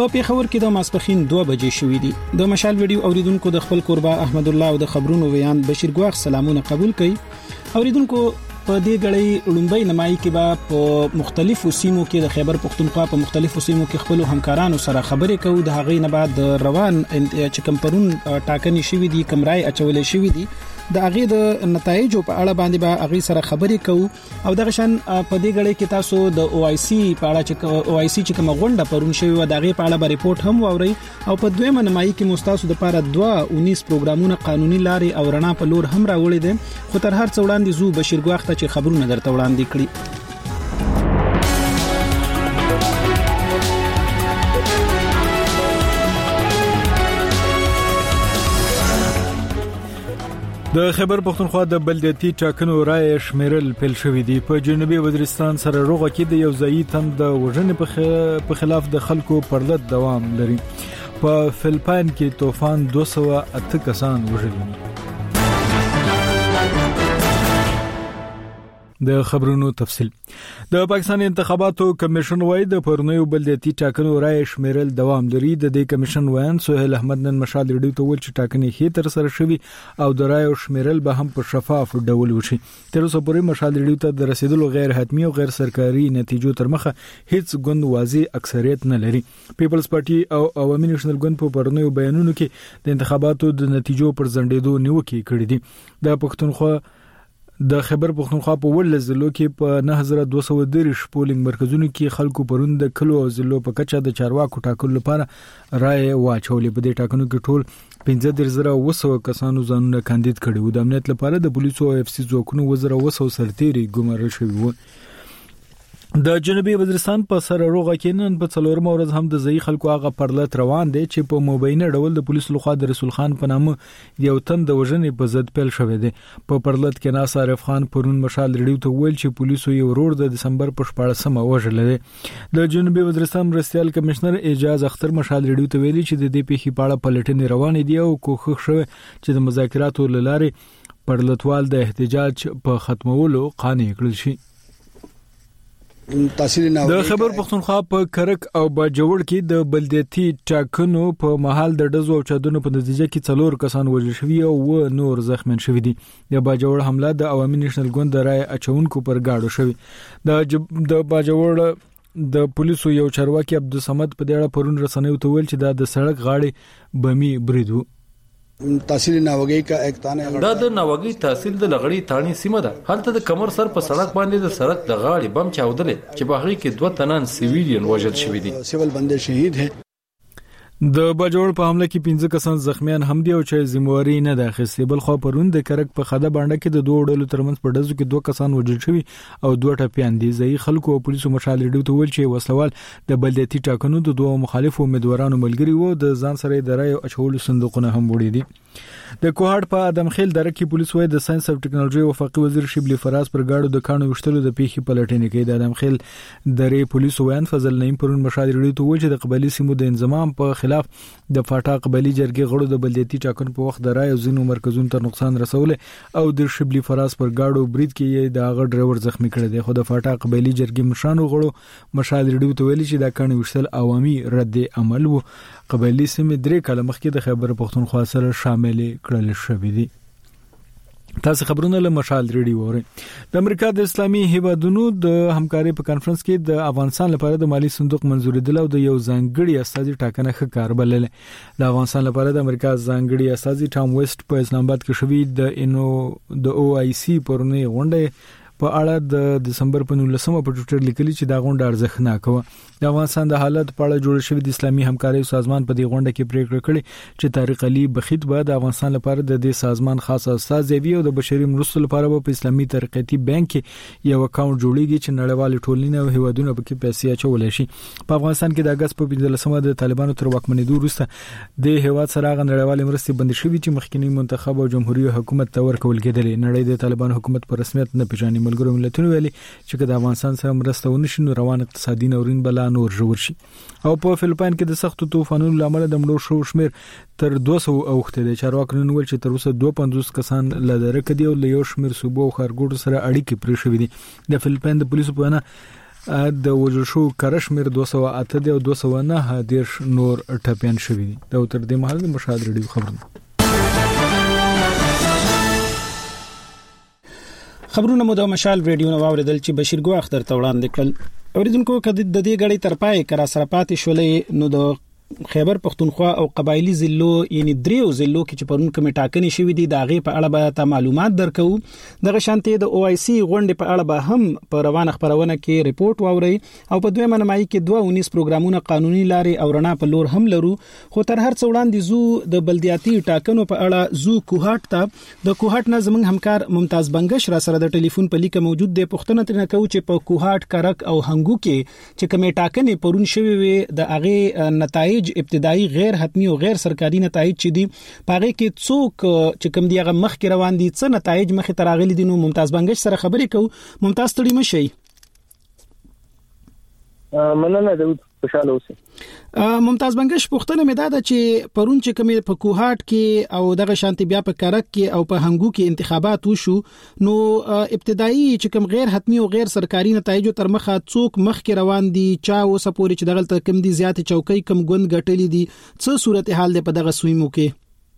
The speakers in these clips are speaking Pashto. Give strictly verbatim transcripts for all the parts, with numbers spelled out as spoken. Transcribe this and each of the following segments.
په پیښور کې د ماسپخین دوه بجې شوې دي. د مشال ویډیو اوریدونکو د خپل قربا احمد الله او د خبرونو ویان بشیر ګواخ سلامونه قبول کړي. اوریدونکو په دې غړې لومبۍ نمایي کې به په مختلفو سیمو کې د خیبر پختونخوا په مختلفو سیمو کې خپل همکارانو سره خبرې کوو. د هغې نه بعد د روان چې کوم پرون ټاکنې شوې دي کوم رای اچولې شوې دي د هغې د نتایجو په اړه باندې به هغې سره خبرې کوو. او دغه شان په دې غړې کې تاسو د او آی سی په اړه چې او آی سی چې کومه غونډه پرون شوې وه د هغې په اړه به ریپورټ هم واورئ. او په دویمه نمایي کې مو ستاسو دپاره دوه اونیس پروګرامونه قانوني لارې او رڼا په لور هم راوړي دي. خو تر هر څه وړاندې زو بشیر ګواخ ته چې خبرونه درته وړاندې کړي. د خیبر پختونخوا د بلدیاتي ټاکنو رای شمیرل پیل شوې دي. په جنوبي وزیرستان سره روغه کې د یو ځایي تند د وژنې په خلاف د خلکو پرلط دوام لري. په فلپاین کې طوفان دوه سوه اته کسان وژلي. د خبرونو تفصیل. د پاکستان انتخاباتو کمیشن وايي د پرونیو بلدیاتي ټاکنو رای شمیرل دوام لري. د دې کمیشن وایي سهیل احمد نن مشال ریډیو ته ویل چې ټاکنې هي تر سره شوي او د رای شمیرل به هم په شفاف ډول وشي. تر اوسه پورې مشال ریډیو ته د رسیدلو غیر حتمی او غیر سرکاري نتیجو تر مخه هیڅ ګوند واضح اکثریت نه لري. پیپلز پارټي او عوامي نېشنل ګوند په پرونیو بیانونو کې د انتخاباتو د نتیجو پر ځنډېدو نیوکې کړې دي. د پښتونخوا د خیبر پختونخوا په ولس ضلعو کې په نه هزار دوه سوه دېرش پولینګ مرکزونو کې خلکو پرون د کلو او ضلعو په کچه د چارواکو ټاکلو لپاره رای واچولې. په دې ټاکنو کې ټول پنځه دېرش زره اوه سوه کسانو ځانونه کاندید کړي وو. د امنیت لپاره د پولیسو او اف سی ځواکونو اووه زره اوه سوه سرتیري ګمارل شوي وو. د جنوبي وزیرستان په سره روغه کې نن په څلورمه ورځ هم د ځای خلکو هغه پرلط روان دي چې په مبینه ډول د پولیسو لخوا د رسول خان په نامه یو تن د وژنې په ضد پیل شوی دی. په پرلط کې ناصر عارف خان پرون مشال ریډیو ته ویل چې پولیسو یو ورور د دسمبر په شپاړسمه وژلی دی. د جنوبي وزیرستان مرستیال کمشنر اعجاز اختر مشال ریډیو ته ویلي چې د دې پیښې په اړه پلټنې روانې دي او کوښښ شوی چې د مذاکراتو له لارې پرلطوال د احتجاج په ختمولو قانع کړل شي. د خیبر پختونخوا په کرک او باجوړ کې د بلدیاتي ټاکنو په محل د ډزو او چادونو په نتیجه کې څلور کسان وژل شوي او و نور زخمیان شوي دي. د باجوړ حمله د عوامي نېشنل ګوند د رای اچونکو پر گاډو شوي. د د باجوړ د پولیسو یو چارواکي عبدالصمد په دې اړه پرون رسنیو ته ویل چې دا د سړک غاړې بمي برید وو. تحصیل ناوګي کا ایک تانه دا د ناوګي تحصیل د لغړی تانی سیمه ده. هلته د کمر سر په سړک باندې د سړک د غاړې بم چاودلې چې په هغه کې دوه تنان سیویلین وژل شوی دي. سیول بندې شهید هي. د باجوړ په حمله کې پنځه کسان زخمیان هم دي او چې ذمہواری نه ده اخیستې. بل خو پرون د کرک په خده باندې کې د دوه ډلو ترمنځ په ډزو کې دوه کسان وژل شوي او دوه ټپيان دي. ځای خلکو او پولیسو مشال ریډیو ته ویل چې وسلوال د بلدیاتي ټاکنو د دوه مخالفو امیدوارانو ملګري وو. د ځان سره د رای اچولو صندوقونه هم وړي دي. د کوهاټ په ادمخیل دره کې پولیس وايي د ساينس او ټکنالوژي وفاقي وزیر شبلی فراز پر گاډو د کانو وشتلو د پیښې پلټنې کوي. د ادمخیل درې پولیس وایي فضل نعیم پرون مشال ریډیو ته ویل چې د قبایلی سیمو د انضمام په خلاف د فاټا قبایلی جرګې غړو د بلدیاتي ټاکنو په وخت د رای او ځینو مرکزونو ته نقصان رسول او د شبلی فراز پر گاډو برید کې د هغه ډرایور زخمی کړی دی. خو د فاټا قبایلی جرګې مشرانو غړو مشال ریډیو ته ویل چې دا کانو وشتل عوامي رد عمل وو. قبایلی سیمې درې کاله مخکې د خیبر پختونخوا سره شامل کړل شوې دي. تاسو خبرونه له مشال ریډیو اورئ. د امریکا د اسلامي هیوادونو د همکارۍ په کانفرنس کې د افغانستان لپاره د مالی صندوق منځوري دل او د یو ځانګړي استازي ټاکنه ښه کار بلل. د افغانستان لپاره د امریکا ځانګړي استازي ټام ویسټ په اسلام آباد کې شوی د انو د او آی سی پرونی غونډه په اړه د دسمبر په نولسمه په ټویټر لیکلي چې دا غونډه ارزښتناک و. د افغانستان د حالت په اړه جوړ شوی د اسلامي همکارۍ سازمان په دې غونډه کې پریکړه کړې چې طارق علي بخیت به د افغانستان لپاره د دې سازمان خاص استازی وي او د بشري مرستو لپاره په اسلامي ترقیاتي بانک کې یو اکاونټ جوړیږي چې نړیوال ټولنې او هیوادونه په کې پیسې اچولای شي. په افغانستان کې د اگست په پنځلسمه د طالبانو تر واکمنېدو وروسته د هیواد سره غن نړیوال مرستې بند شوې چې مخکنی منتخب او جمهوریت حکومت ته ورکول کېدلې. نړۍ د طالبان حکومت په رسمیت نه پیژني. ملګرو ملتونو ویلي چې د افغانستان سره مرسته ونشي نو روان اقتصادي ناورین بلا نور جوړ شي. او په فلپاین کې د سختو طوفانونو لامل د مړو شو شمیر تر دوه سوه اوخته دي. چارواکو نن ویل چې تر اوسه دوه پنځوس کسان له درک دي او له یو شمیر صوبو او خارګوټو سره اړیکې پرې شوې دي. د فلپاین د پولیسو په وینا د وجل شو کرشمیر دوه سوه اته او دوه سوه نه دیرش نور ټپيان شوي دي. دا تر دې مهال د مشاهده ریډیو خبرونه خبرونه مو د مشال ریډیو نو اوریدل چې بشیر ګو اختر ته وړاندې کړل. اوریدونکو کده د دې غړي تر پای کرا سره پاتې شولې نو د خیبر پختونخوا او قبایلی ضلعو یعنی دریو ضلعو کې چې پرون کومه ټاکنې شوې دي دا غي په اړه به تا معلومات درکو. دغه شانته د او آی سی غونډې په اړه به هم په روانه خبرونه کې ریپورت واوري او په دویمه نمایي کې دوه ونیس پروګرامونه قانوني لارې او رڼا په لور هم لرو. خو تر هر څو وړاندې زو د بلدیاتي ټاکنو په اړه زو کوهات ته د کوهات نه زمنګ همکار ممتاز بنگش را سره د ټلیفون په لیکه موجود دی. پښتنه ترنه کو چې په کوهات کرک او هنګو کې چې کومه ټاکنې پرون شوې وي د هغه نتایج ابتدایي غیر حتمی او غیر سرکاري نتایج چې دي پاره کې څوک چې کوم دی هغه مخ کې روان دي څه نتایج مخ ته راغلي دي. نو ممتاز بنگش سره خبرې کو. ممتاز تړي مشي مننه د خوشاله اوسه. ممتاز بنگش پښتنه مې دا ده چې پرون چې کومه په کوهات کې او دغه شانتي بیا په کرک کې او په هنګو کې انتخابات وشو نو ابتدایي چې کوم غیر حتمی او غیر سرکاري نتایج تر مخه څوک مخ کې روان دي چا اوس پورې چې دغه تر کم دي زیات چوکۍ کم ګوند غټلې دي څه صورتحال ده په دغه سویمو کې؟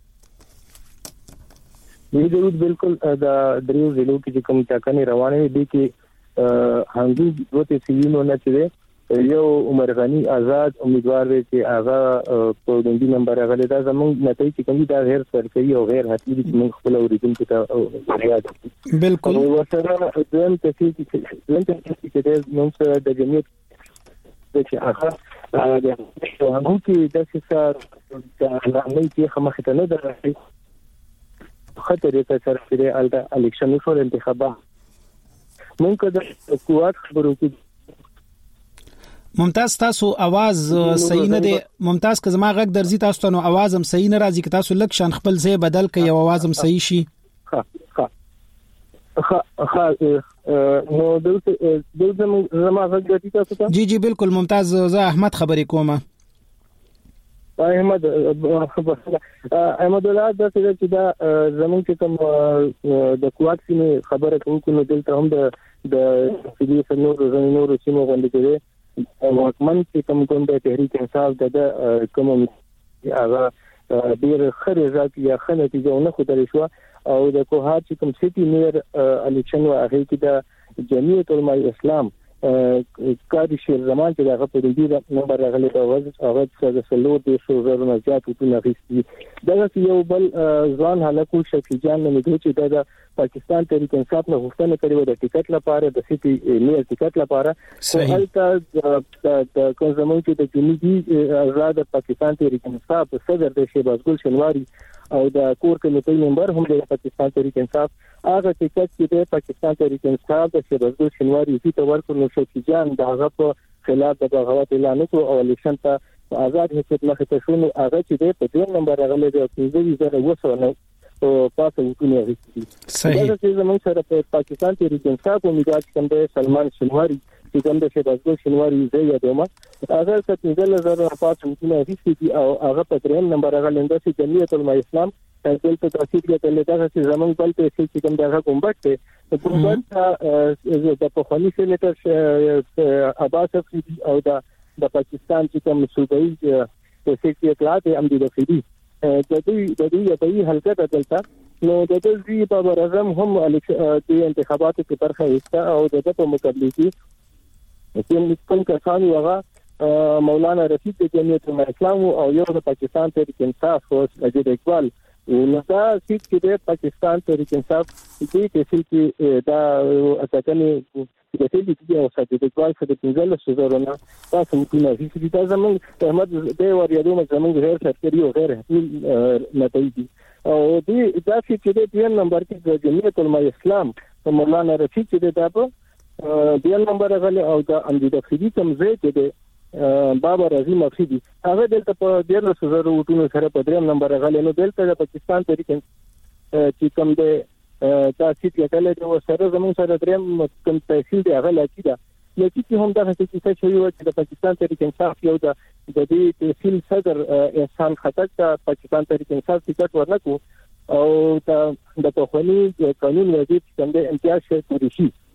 وی ضرور بالکل دا دریو ضلعو کې کوم ټاکنې روانې دي کې هنګو دوته سیمو نه چي یو عمر غنی آزاد امیدوار دی چې هغه په دوندې نمبر غلې دا زموږ نتایج کوم دي دا غیر سرکاري او غیر حتمی دي چې موږ خپل اوریدونکو ته یاد بالکل ورسره ځم ته چې ځم ته چې موږ د جمعیت چې هغه د هغه کې د څه د لامل کې خمخه ته نه درځي خطر یې تر سره الټا الیکشن فور انتخابات موږ د قوت خبرو کې ممتاز تاسو आवाज صحیح نه دی. ممتاز که زما غږ درځي تاسو ته نو आवाज هم صحیح نه راځي که تاسو لک شان خپل ځای بدل کړئ او आवाज هم صحیح شي. ها ها ها ها نو دلته دلته زما غږ درځي تاسو ته؟ جی جی بالکل ممتاز. زه احمد خبرې کوم. احمد احمد الله د څه چې دا زمونږ چې کوم د کوات سیمه خبره کوو نو دلته هم د د سیدي سنور زمینور سیمه غونډه کوي واکمن چې کوم کوم د تحریک انصاف د کوم هغه ډیر خره ځات یا خنه چې نه خو درې شو او د کوهات چې کوم سيتي میر الیکشن واغې کې د جمعیت علماء اسلام کاری شیر زمان چې هغه په دې نمبر راغلی دا وځي هغه د سلور د شو زرو نه زیات وټونه غوښتي. دا یو بل ځوان هلکو شفیع جان نه دوی چې د پاکستان تحریک انصاف نه غوښتنه کړې و د ټیکټ لپاره د سيتي میر ټیکټ لپاره خو هلته د کوم زمون چې د جنوبي آزاد پاکستان تحریک انصاف صدر د شهباز ګل شنواری او د کور کمیټې ممبر هم د پاکستان تحریک انصاف هغه ټیکټ چې د پاکستان تحریک انصاف د شهباز ګل شنواری چې تور کړو شفیع جان د هغه په خلاف د بغاوت اعلان وکړ او الیکشن ته آزاد حکومت مخه ته شو. هغه چې د په دوه نمبر راغلی د پنځه زره وسو نه او پاسه وکړي غوښتي. صحیح. دا چې زموږ سره په پاکستان تحریک انصاف امیدوار کوم د سلمان شنواری چې کوم د شهباز ګل شنواری زه یادوم هغه څه پنځه زره پاسه وکړي غوښتي او هغه په دریم نمبر راغلی د جمعیت علماء اسلام دلته تاسو کې ته لږه چې زمونږ بل ته چې کوم دغه کومبټ ته کومبټ د په خونی سېنیټر عباس افریدي او د د پاکستان چې کوم صوبایي د سیکټي اطلاعات هم دي د فری د دې د دې په حلقه ته دلته نو د دې په اعظم هم د انتخاباتو کې برخه اخیسته او د په مقابله کې چې کوم کسان هغه مولانا رفیق د جمعیت اسلام او یو د پاکستان تحریک انصاف او اجد اقبال نو دا سیټ کې د پاکستان تحریک انصاف دې تحصیل کې دا اتکنه د دې چې او ساتي د کال څخه د پنځل سوزرونه تاسو ممکن هیڅ دې زمونږ احمد د وریادو زمونږ غیر سرکاري او غیر حتمي نتایج او دې دا چې د دې نمبر کې د جمعیت علماء اسلام مولانا رفیق چې دا په دې نمبر غلي او د امجد افریدي کوم ځای کې د بابا رضی مفیدی هغه دلته په ډیر سوزر وټونو سره په دریم نمبر غلې نو دلته د پاکستان تحریک چې کوم د تاسو کې کله د سره زمون سره دریم کوم تحصیل دی هغه لکه دا لکه چې هم دا څه چې یو چې د پاکستان تحریک انصاف یو د دې تحصیل صدر احسان خټک ته پاکستان تحریک انصاف ټیکټ ورنکو او د د توخني قانون وزیر څنګه امتیاز شي شي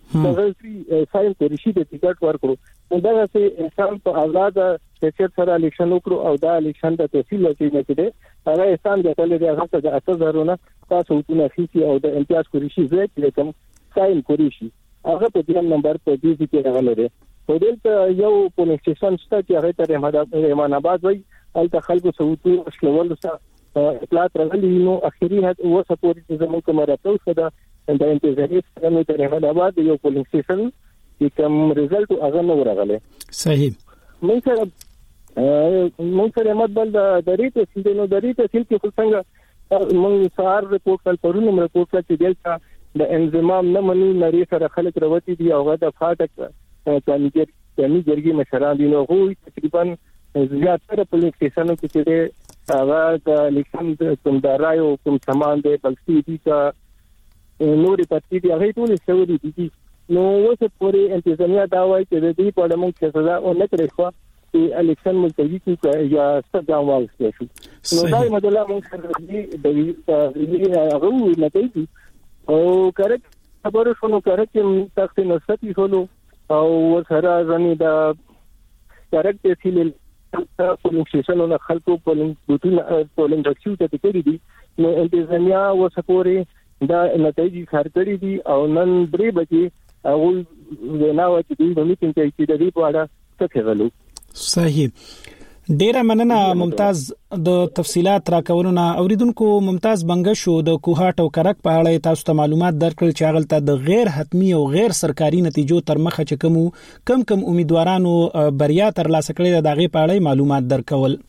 دغه ساين پرشي د ټیکټ ورکړو دا چې انسان په اولاد چې سره الیکشن وکړو او دا الیکشن د تحصیل کې نه کېده هغه انسان د تل د هغه څه اته زرونه تاسو ته فیسي او د امتیاز پرشي زه چې کوم ساين پرشي هغه په دې نمبر په دې کې راغله په دې یو پولیس سټیشن شته چې هغه ته رحمان آباد وای الته خلکو سوتو شلول سره اطلاعات راغلي نو اخیری حد و سپورټ چې زموږ کومه راټول شوه د انتظاری څنګه د رحمان آباد یو پولیس سټیشن چې کوم ریزلټ هغه نو راغله صحیح مونږ سره مونږ سره مطلب د ریته چې نو د ریته چې څنګه مونږ سار رپورټ کول پرونم رپورټ چې دلته د انضمام نه منو نری سره خلک راوتی دي او غدا فاټک کانګر کمی جرګي مشران دي نو هو تقریبا زیاتره پولیس سټیشنونو کې چې هغه د الیکشن کوم درایو کوم سامان دی بلکې دي چې نورې پټې دي هغه ټول سوري دي نو اوس پورې انتظامیه دا وایي چې د دې په اړه موږ څه سزا او نه کړی خو چې الیکشن ملتوي کې یا ستاسو واغستې شو نو دا مدله موږ سره دې د هغه نتیجې او کړه خبرو شنو کړه چې تاسو نو ستې شولو او سره ځنی دا کارکټ فیل پولیس سټیشنونو خلکو پولیس بوتونه پولیس ډاکټیو ته کړی دي نو انتظامیه و سپورې دا نتیجې خار کړی دي او نن درې بجې او نو چې دوی د میټینګ کې چې د دې په اړه څه کوي صحیح ډیره مننه ممتاز د تفصيلات راکولونه اوریدونکو ممتاز بنگشو د کوهاټ او کرک په اړه تاسو ته معلومات درکړل چې هغه د غیر حتمی او غیر سرکاري نتیجو تر مخه چې کوم کم کم امیدوارانو بریا تر لاسه کړې د هغه په اړه معلومات درکول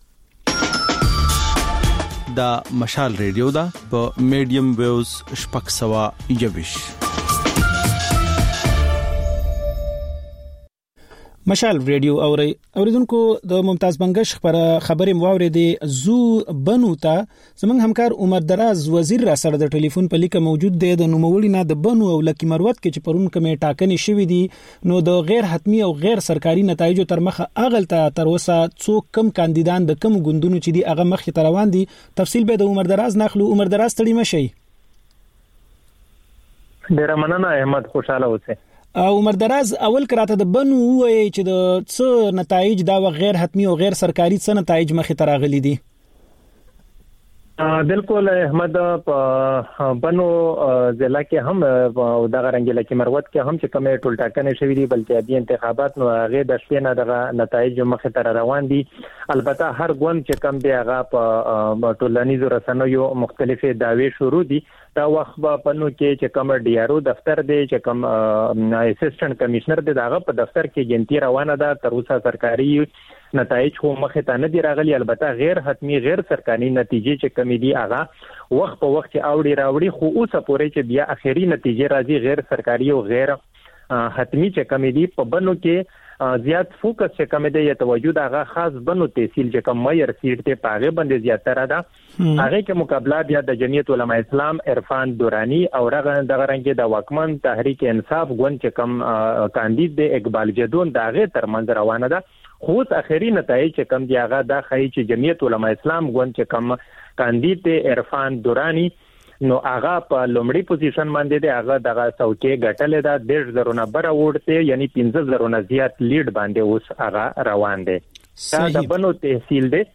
دا مشال ریډیو دا په میډیم ویوز شپږ سوه یوش مشال ریډیو اوري اوریدونکو د ممتاز بنگش خبرې مواورې دي زو بنو ته زمونږ همکار عمر دراز وزیر را سره د ټلیفون په لیکه موجود دی د نوموړي نه د بنو او لکی مروت کې چې پرون کومه ټاکنې شوې دي نو د غیر حتمی او غیر سرکاري نتایجو تر مخه اغلته تر اوسه څوک کم کاندیدان د کم ګوندونو چې دي هغه مخ ته روان دي تفصیل به د عمر دراز ناخلو عمر دراز تړي مشي ډیر مننه احمد خوشاله اوسه او عمر دراز اول کراته د بنو وای چې د څه نتایج دا غیر حتمی او غیر سرکاري څه نتایج مخې ته راغلي دي بالکل احمد په بنو ضلع کې هم او د غرنګل کې مروت کې هم چې کومه ټول ټاکنې شوې دي بلکې د انتخابات نو هغه د شپې نه د نتایج مخې ته روان دي البته هر ګوند چې کم دی هغه په ټولنیزو رسنیو مختلفه دعوی شروع دي دا وخت په پنو کې چې کوم ډي ار او دفتر دی چې کوم اسسټنټ کمشنر دی داغه په دفتر کې جنتی روانه ده تر اوسه سرکاري نتایج خو مخه ته نه دی راغلي البته غیر حتمی غیر سرکاري نتیجې چې کمی دي هغه وخت په وخت اوړي راوړي خو اوسه پورې چې بیا اخیری نتیجې راځي غیر سرکاري او غیر حتمی چې کمی دي په بنو کې زیات فوکس چې کمی دی توجه هغه خاص بنو تحصیل چې کوم مېر سیټ ته پاغه باندې زیاتره ده هغه کې مقابله بیا د جمعیت علماء اسلام عرفان دورانی او رغه د غرنګ د واکمن تحریک انصاف ګوند چې کوم کاندید دی اقبال جدون داغه ترمنځ روانه ده خو اخیری نتایج چې کم دی هغه د خای چې جمعیت علماء اسلام ګوند چې کم کاندید دی عرفان دورانی نو هغه په لومړی پوزیشن باندې دی هغه دغه څوکۍ ګټلې ده ډېر زرونه بر وړته یعنی پنځه زرونه زیات لیډ باندې اوس هغه روان دی دا د بنو تحصیل دی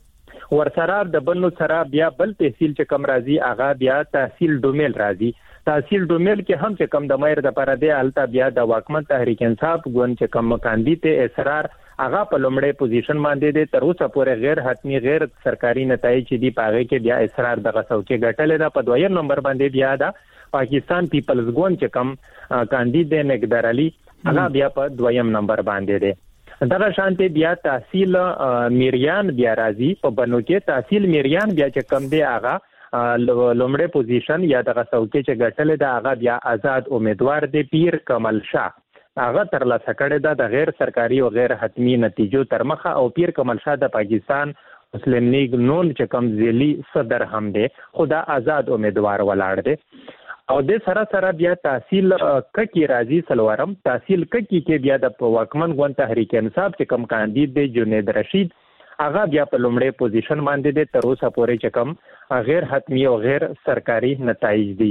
ورسره د بنو سره بیا بل تحصیل چې کم راځي هغه بیا تحصیل ډومیل راځي تحصیل ډومیل کې هم چې کم د مېر د پر دی الته بیا د واکمن تحریک انصاف ګوند چې کم کاندید اصرار هغه په لومړی پوزیشن باندې دی تر اوسه پورې غیر حتمی غیر سرکاري نتایج دي پاغه کې بیا اصرار دغه څوکۍ ګټلې ده په دویم نمبر باندې بیا دا پاکستان پیپلز ګوند چې کم کاندید دی نګدر علي هغه بیا په دویم نمبر باندې دی دغه شانته بیا تحصیل میریان بیا راځي په بنو کې تحصیل میریان بیا چې کم دی هغه لومړی پوزیشن یا دغه څوکۍ چې ګټلې ده هغه بیا آزاد امیدوار دی پیر کمل شاه هغه تر لاسه کړی ده د غیر سرکاري او غیر حتمی نتیجو تر مخه او پیر کمل شاه د پاکستان مسلم لیگ نون چې کوم ځلی صدر هم دی خدا آزاد امیدوار ولاړ دی او د سره سره بیا تحصیل ککی راځي سلوارم تحصیل ککی کې بیا د واکمن ګوند تحریک انصاف چې کوم کاندید دی جنید رشید هغه بیا په لومړی پوزیشن باندې دی تر اوسه پورې چې کوم غیر حتمی او غیر سرکاري نتایج دي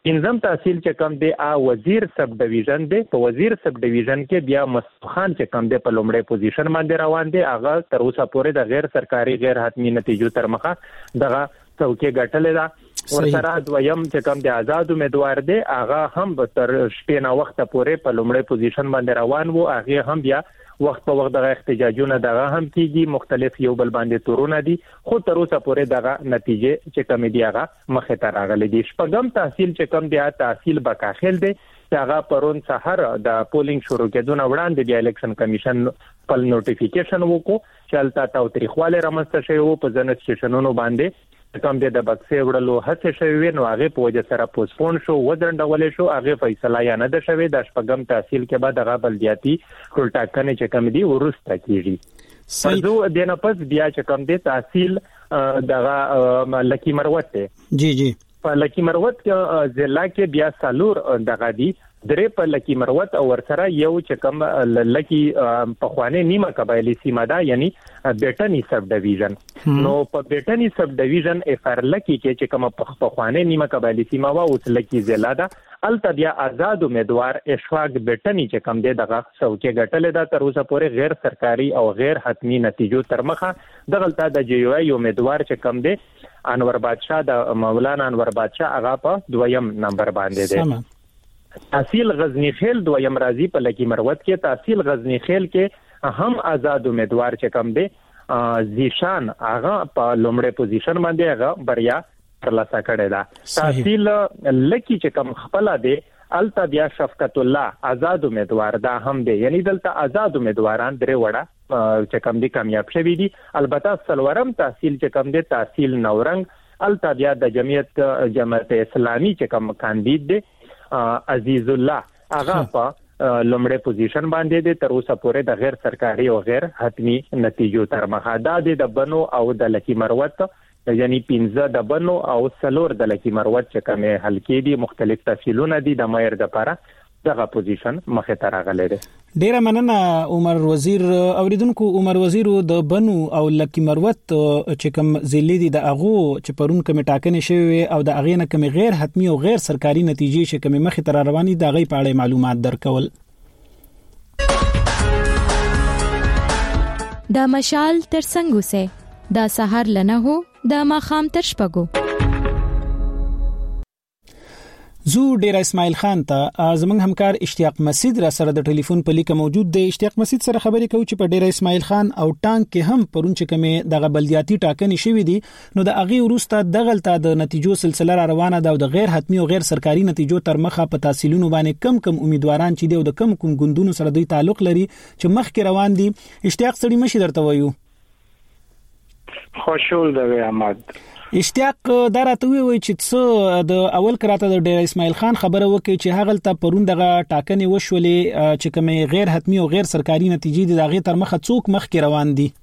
پنځم تحصیل چې کوم دی ا وزیر سب ډیویژن دی. په وزیر سب ډیویژن کې بیا مصطفی چې کوم دی په لومړی پوزیشن باندې روان دی. هغه تر اوسه پورې د غیر سرکاري غیر حتمی نتیجو تر مخه دغه څوکۍ ګټلې ده. ورسره دویم چې کوم دی آزاد امیدوار دی. هغه هم تر شپې نه وخت پورې په لومړی پوزیشن باندې روان وو. هغه هم بیا وخت په وخت دغه احتجاجونه دغه هم کیږي، مختلف یو بل باندې تورونه دي، خو تر اوسه پورې دغه نتیجې چې کوم دی هغه مخه ته راغلي دي. شپږم تحصیل چې کوم دی تحصیل بکاخل دی چې هغه پرون سحر د پولینګ شروع کېدون وړاندې د الیکشن کمیشن په نوټیفیکیشن وکړو چې البته تاریخواله رامنځته شوی وو په ځنه سټیشنونو باندې کوم د بکسې وړلو هڅه شوی نو هغه په وجه سره پوسټپون شو، ودرنډول شو. هغه فیصله یا نه ده شوی. د شپږم تحصیل کې بعد هغه بلدیاتي ټولټاکنې چې کوم دی ورسته کیږي. فرضو دینه پس بیا چې کوم دی تحصیل دغه لکی مروت دی. جی جی په لکی مروت ضلع کې بیا سالور دغه دی درې په لکی مروت او ورسره یو چې کوم لکی په خوانه نیمه قبایلی سیمه ده، یعنی بیٹنی سب ډیویژن. نو په بیٹنی سب ډیویژن افر لکی کې چې کوم په خوانه نیمه قبایلی سیمه وا اوس لکی ضلع ده. الته بیا آزاد امیدوار اشفاق بیٹنی چې کوم دی دغه څوکۍ ګټلې ده. تر اوسه پورې غیر سرکاري او غیر حتمی نتیجو تر مخه دغلطه د جی یو ای امیدوار چې کوم دی انور بادشاہ د مولانا انور بادشاہ هغه په دویم نمبر باندې دی. تحصیل غزنی خیل دویم راځي په لکی مروت کې. تحصیل غزنی خیل کې هم آزاد امیدوار چې کوم دی زیشان هغه په لومړی پوزیشن باندې هغه بریا ترلاسه کړې ده. تحصیل لکی چې کوم خپل دی الته بیا شفقت الله آزاد امیدوار دا هم دی، یعنی دلته آزاد امیدواران درې وړه چې کوم دی کامیاب شوي دي. البته سلورم تحصیل چې کوم دی تحصیل نورنګ الته بیا د جمعیت جماعت اسلامي چې کوم کاندید دی عزیز الله هغه په لومړی پوزیشن باندې دی. تر اوسه پورې د غیر سرکاري او غیر حتمی نتیجو تر مخه دا د بنو او د لکی مروت یعنی پنځه د بنو او څلور د لکی مروت چې کومه حل کې دي مختلف تفصیلونه دي د مایر د لپاره دغه پوزیشن مخه ته راغلی دی. ډیره مننه عمر وزیر. اوریدونکو عمر وزیر د بنو او لکی مروت چې کوم ضلع دي د اغو چې پرون کوم ټاکنې شوی او د اغې نه کوم غیر حتمی او غیر سرکاري نتیجې چې کوم مخه ته رواني د غي په اړه معلومات درکول. دا مشال تر څنګه سه دا سحر لنه هو دا ماخام تر شپګو. زو ډیر اسماعیل خان ته زمنګ همکار اشتیاق مسعود را سره د ټلیفون په لیکه موجود دی. اشتیاق مسعود سره خبرې کوي چې په ډیر اسماعیل خان او ټانک کې هم پرون چې کومه دغه بلدیاتي ټاکنې شوې دي نو د اغي وروسته دغلطه د نتیجو سلسله را روانه ده او د غیر حتمی او غیر سرکاري نتیجو تر مخه په تحصیلونو باندې کم کم امیدواران چې دی او د کم کم ګوندونو سره دوی تعلق لري چې مخکې روان دي. اشتیاق سړي مشي درته وایو. خوشحال دی احمد. اشتیاق دا راته وی چې څه د اول کراته د ډیر اسماعیل خان خبره وکړي چې هغه ته پرون دغه ټاکنې وشولې چې کومه غیر حتمی او غیر سرکاري نتیجې د هغه تر مخه څوک مخ کې روان دي.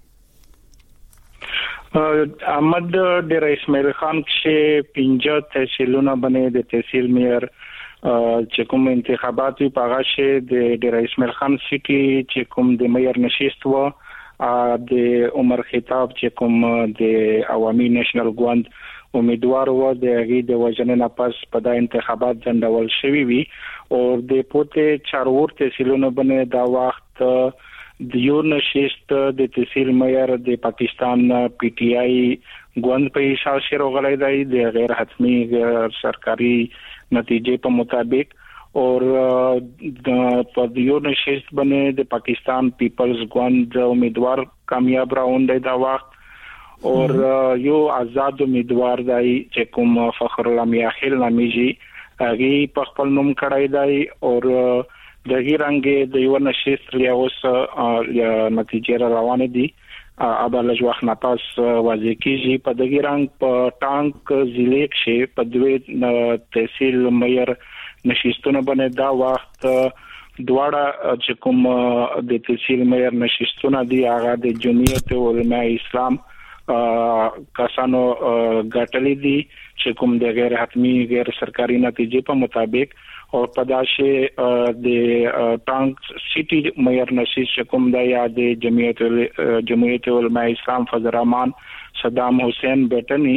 احمد ډیر اسماعیل خان چې پنځه تحصیلونه باندې د تحصیل میر چې کوم انتخابات په هغه شی د ډیر اسماعیل خان سیټي چې کوم د میر نشست و د عمر خطاب چې کوم د عوامي نېشنل ګوند امیدوار و د غي د وجنه پس په د انتخابات ځندول شوی وي او د پوتې چارور تحصیلونو باندې دا وخت د یو نشست د تحصیل مېر د پاکستان پی ټی آی ګوند په حساب سره غلای دی د غیر حتمی سرکاري نتیجې په مطابق اور په دیو نشست باندې د پاکستان پیپلز ګوند امیدوار کامیاب راوند دا وخت اور یو آزاد امیدوار دی چې کوم فخر الله میاخیل نامیږي هغه په خپل نوم کړای دی اور د غیرنګ د یو نشست لیاوس نتیجې روانه دي ابل جوخ نه پاس واځي کیږي په د غیرنګ په ټانک ضلع کې په دوی تحصیل مېر نشستونه باندې دا وخت دواړه چې کوم د تحصیل مېر نشستونه دي هغه د جمعیت علماء اسلام کسانو غټلې دي چې کوم د غیر حتمی غیر سرکاري نتیجې په مطابق او پداشه د ټانک سیټي مېر نشست کوم د یا د جمعیت جمعیت علماء اسلام فضل الرحمن صدام حسین بیٹنی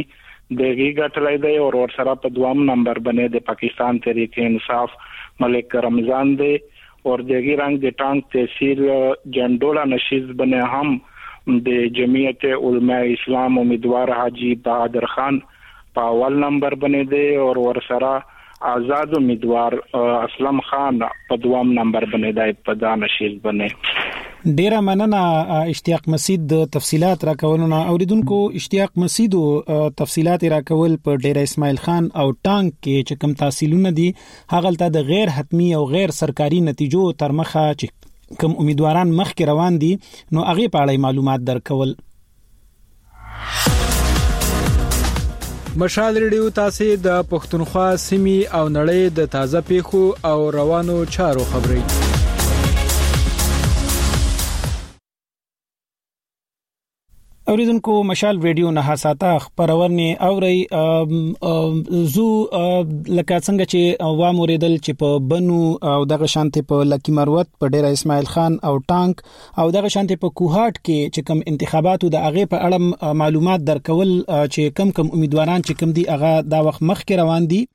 دغه غټلای دی او ور سره په دوام نمبر باندې د پاکستان تحریک انصاف ملک رمضان دی او دغه رنگ د ټانک تحصیل جندولا نشیز باندې هم د جمعیت علماء اسلام امیدوار حاجی بہادر خان په اول نمبر باندې دی او ور سره آزاد امیدوار اسلم خان په دوام نمبر باندې دی په دانشیز باندې. ډیره مننه اشتیاق مسعود د تفصيلات راکولونه. اوریدونکو اشتیاق مسعود تفصيلات راکول په ډیره اسماعیل خان او ټانک کې چې کوم تحصیلونه دي هغه ته د غیر حتمی او غیر سرکاري نتیجو تر مخه چې کوم امیدواران مخ کې روان دي نو هغه په اړه معلومات درکول. مشال ریډیو تاسو د پښتونخوا سیمې او نړۍ د تازه پیښو او روانو چارو خبري. اوریدونکو مشال ریډیو نه حساته خبرونه اوري زو لکه څنګه چې عوام اوریدل چې په بنو او دغه شانته په لکی مروت په ډیره اسماعیل خان او ټانک او دغه شانته په کوهاټ کې چې کوم انتخاباتو د اغه په اړه معلومات درکول چې کم کم امیدواران چې کم دي اغه دا وخت مخ کې روان دي.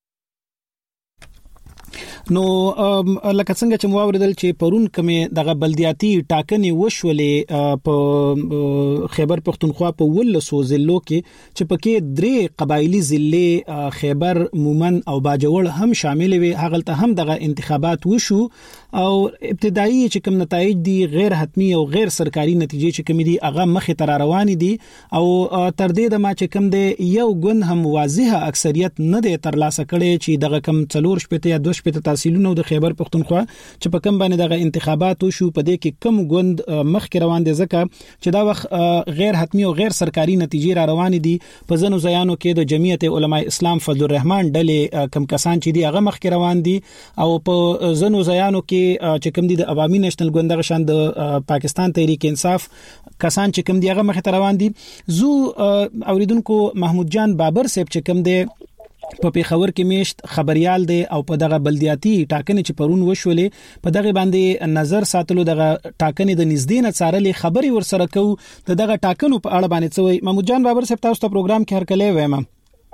نو لکه څنګه چې مو اوریدل چې پرون کومه دغه بلدیاتي ټاکنې وشولې په خیبر پختونخوا په ولسو ضلعو کې چې پکې درې قبایلی ضلع خیبر مومن او باجوړ هم شامل وي. هغه ته هم دغه انتخابات وشو او ابتدایي چې کوم نتایج دي غیر حتمی او غیر سرکاري نتیجې چې کوم دي هغه مخې تر روان دي او تر دې د ما چې کوم دي یو ګوند هم واضحه اکثریت نه دی ترلاسه کړي چې دغه کم څلور شپته یا دوه شپته تحصیلونه د خیبر پختونخوا چې په کم باندې دغه انتخابات شو په دې کې کم ګوند مخ کې روان دي ځکه چې دا وخت غیر حتمی او غیر سرکاري نتیجې را روان دي. په ځنو ځایانو کې د جمعیت علماء اسلام فضل الرحمن ډلې کم کسان چې دي هغه مخ کې روان دي او په ځنو ځایانو کې چې کوم دي د عوامي نېشنل ګوند غشان د پاکستان تحریک انصاف کسان چې کوم دي هغه مخ ته روان دي. زو اوریدونکو محمود جان بابر صاحب چې کوم دي په پیښور کې میشت خبريال دی او په دغه بلدیاتي ټاکنې چې پرون وشولې په دغه باندې نظر ساتلو دغه ټاکنې د نږدې نه څارلې خبري ورسره کو د دغه ټاکنو په اړه باندې څوي. محمود جان بابر صاحب تاسو ته پروګرام کې هرکلی وایم.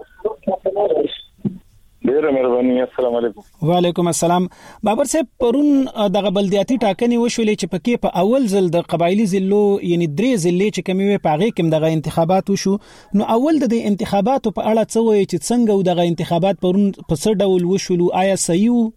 ډیره مهرباني. السلام علیکم. وعلیکم السلام. بابر صاحب پرون دغه بلدیاتي ټاکنې وشولې چې پکې په اول ځل د قبایلی ضلعو یعنی درې ضلع چې کومې په هغه کې دغه انتخابات وشو نو اول د انتخاباتو په اړه څه وایي چې څنګه دغه انتخابات پرون په څه ډول وشول آیا صحیح وو؟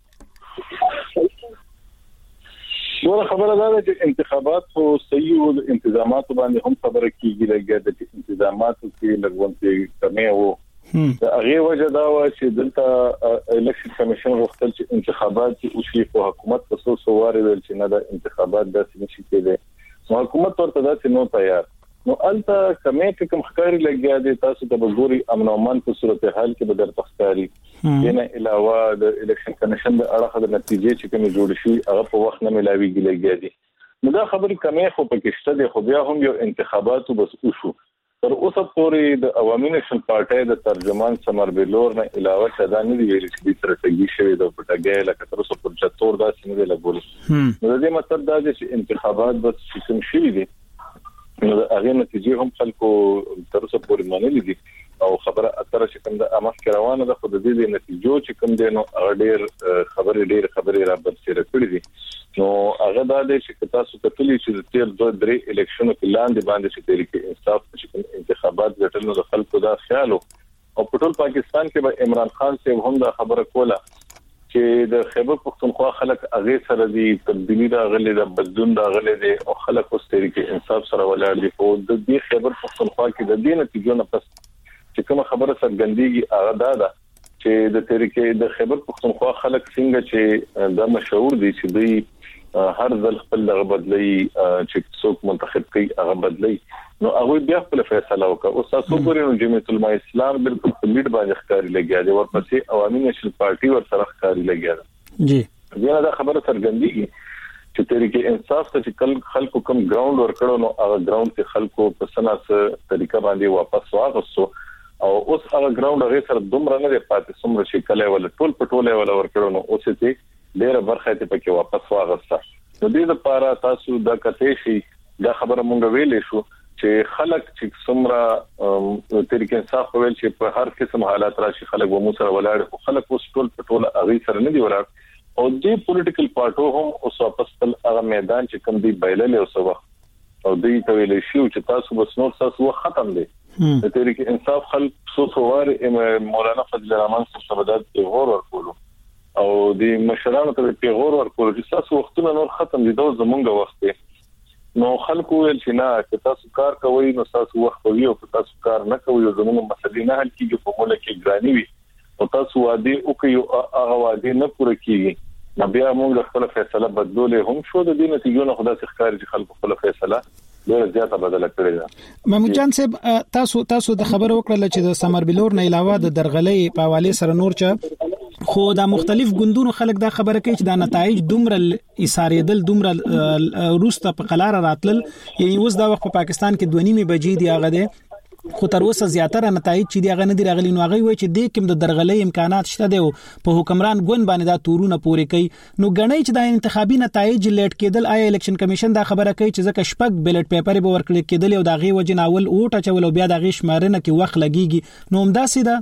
نو خبره ده چې انتخابات او صحیح او انتظامات باندې هم خبره کیږي لګیا د انتظاماتو کې لږ کمه وو. دا هغه وجه دا و چې دلته الیکشن کمیشن غوښتل چې انتخابات او شي په حکومت په څو څو واره ویل چې نه د انتخابات داسې نشي کېدای. نو حکومت ورته داسې نو تیار. نو البته کمې کوم ښکاری لګیا دي تاسو ته وګوري امن او امان په صورتحال کې بدر تخکاری نه علاوه د الیکشن کمیشن د اړه د نتیجې چې کوم جوړ شي هغه په وخت نه ملاويږي لګیا دي. نو دا خبرې کمې خو پکې شته دي خو بیا هم یو انتخاباتو بس وشو. تر اوسه پورې د عوامي نېشنل پارټي د ترجمان سمر بلور نه علاوه شدا نه دی ویل چې د ترټګي شوی د پټګي لکه تر اوسه پر چتور دا سیمه دی لګول. نو د دې مطلب دا دی چې انتخابات بس کوم شي دي نو هغه نتیجې هم خلکو تر اوسه پورې منلې دي او خبره اتره چې کوم د امخ روانه ده خو د دې نتیجو چې کوم دي نو ډېر خبرې ډېر خبرې را برسېره کړې دي. نو هغه دا دی چې تاسو ته کلی چې د تیر دوه درې الیکشنو کې لاندې باندې چې تحریک انصاف چې انتخابات ګټل نو د خلکو دا خیال او په ټول پاکستان کې به عمران خان صاحب هم دا خبره کوله چې د خیبر پختونخوا خلک هغه سره دي تبدیلی دا غلې د بدلون دا غلې دي او خلک اوس تحریک انصاف سره ولاړ دي. او د دې خیبر پختونخوا کې د دې نتیجو نه پس چې کوم خبره سرګندېږي هغه دا ده چې د تحریک د خیبر پختونخوا خلک څنګه چې دا مشهور دي چې دوی هر ځل خپل لغه بدلی چې څوک منتخب کوي هغه بدلی نو هغه بیا خپل فیصله وکړه. او تاسو ګورئ نو جمعیت علماء اسلام بالکل په لیډ باندې ښکاری لګیا دی ورپسې عوامي نېشنل پارټي ور سره ښکاری لګیا دی. جی بیا دا خبره څرګندېږي چې تحریک انصاف ته چې خلکو کوم ګراوند ور کړو نو هغه ګراوند کې خلکو په سناسه طریقه باندې واپس واغسو او اوس هغه ګراوند هغه سره دومره نه دی پاتې څومره چې کله ول ټول پټوله ول ور کړو نو اوس ته ډیره برخه ته پکې واپس واغسته. نو دې لپاره تاسو دا کته شي دا خبره مونږ ویلې شو چې چې خلک چې څومره تحریک انصاف ویل چې په هر قسم حالات راشي خلک و مو سره ولاړ خو خلک اوس ټول په ټول اغي سره نه دی ولاړ او دې پولیټیکل پارټو هم اوس واپس تل هغه میدان چې کوم دی بایلل او سبا او دې ته ویل شي چې تاسو بس نور تاسو ختم دي د تحریک انصاف خلک سو څوار مولانا فضل الرحمن صاحب سبدات غور ورکول او د مشرانو ته په غور ورکول چې تاسو وختونه نور ختم دي دا زمونږ وخت دی نو خلکو ویل چې نه چې تاسو کار کوئ نو تاسو وخت وي او تاسو کار نه کوئ زمونږ مسلې نه حل کیږي په مولا کې ګرانی وي او تاسو وادي او کوي هغه وادي نه پوره کیږي نو بیا موږ خپل فیصله بدلولې هم شو د دې نتیجو نه خدای ښکار چې خلکو خپل فیصله ډېر زیاته بدله کړې ده. محمود جان صاحب تاسو تاسو د خبرو وکړه چې د سمر بلور نه علاوه د درغلې په حواله سره نور چا خو دا مختلف ګوندونو خلک دا خبره کوي چې دا نتایج دومره ایثاریدل دومره روسته په قلار راتلل یعنی اوس دا وخت په پاکستان کې دوه نیمه بجې دی هغه دی خو تر اوسه زیاتره نتایج چې دی هغه نه دی راغلي نو هغه وایي چې د کوم د درغلې امکانات شته دی په حکمران ګوند باندې دا تورونه پورې کوي نو غنۍ چې د انتخابي نتایج لیټ کېدل آیا الیکشن کمیشن دا خبره کوي چې ځکه شپږ بیلټ پیپر به ورکړل کېدل او دا غي وجناول اوټه چول او بیا د غي شمارنه کې وخت لګيږي نو همدا سي دا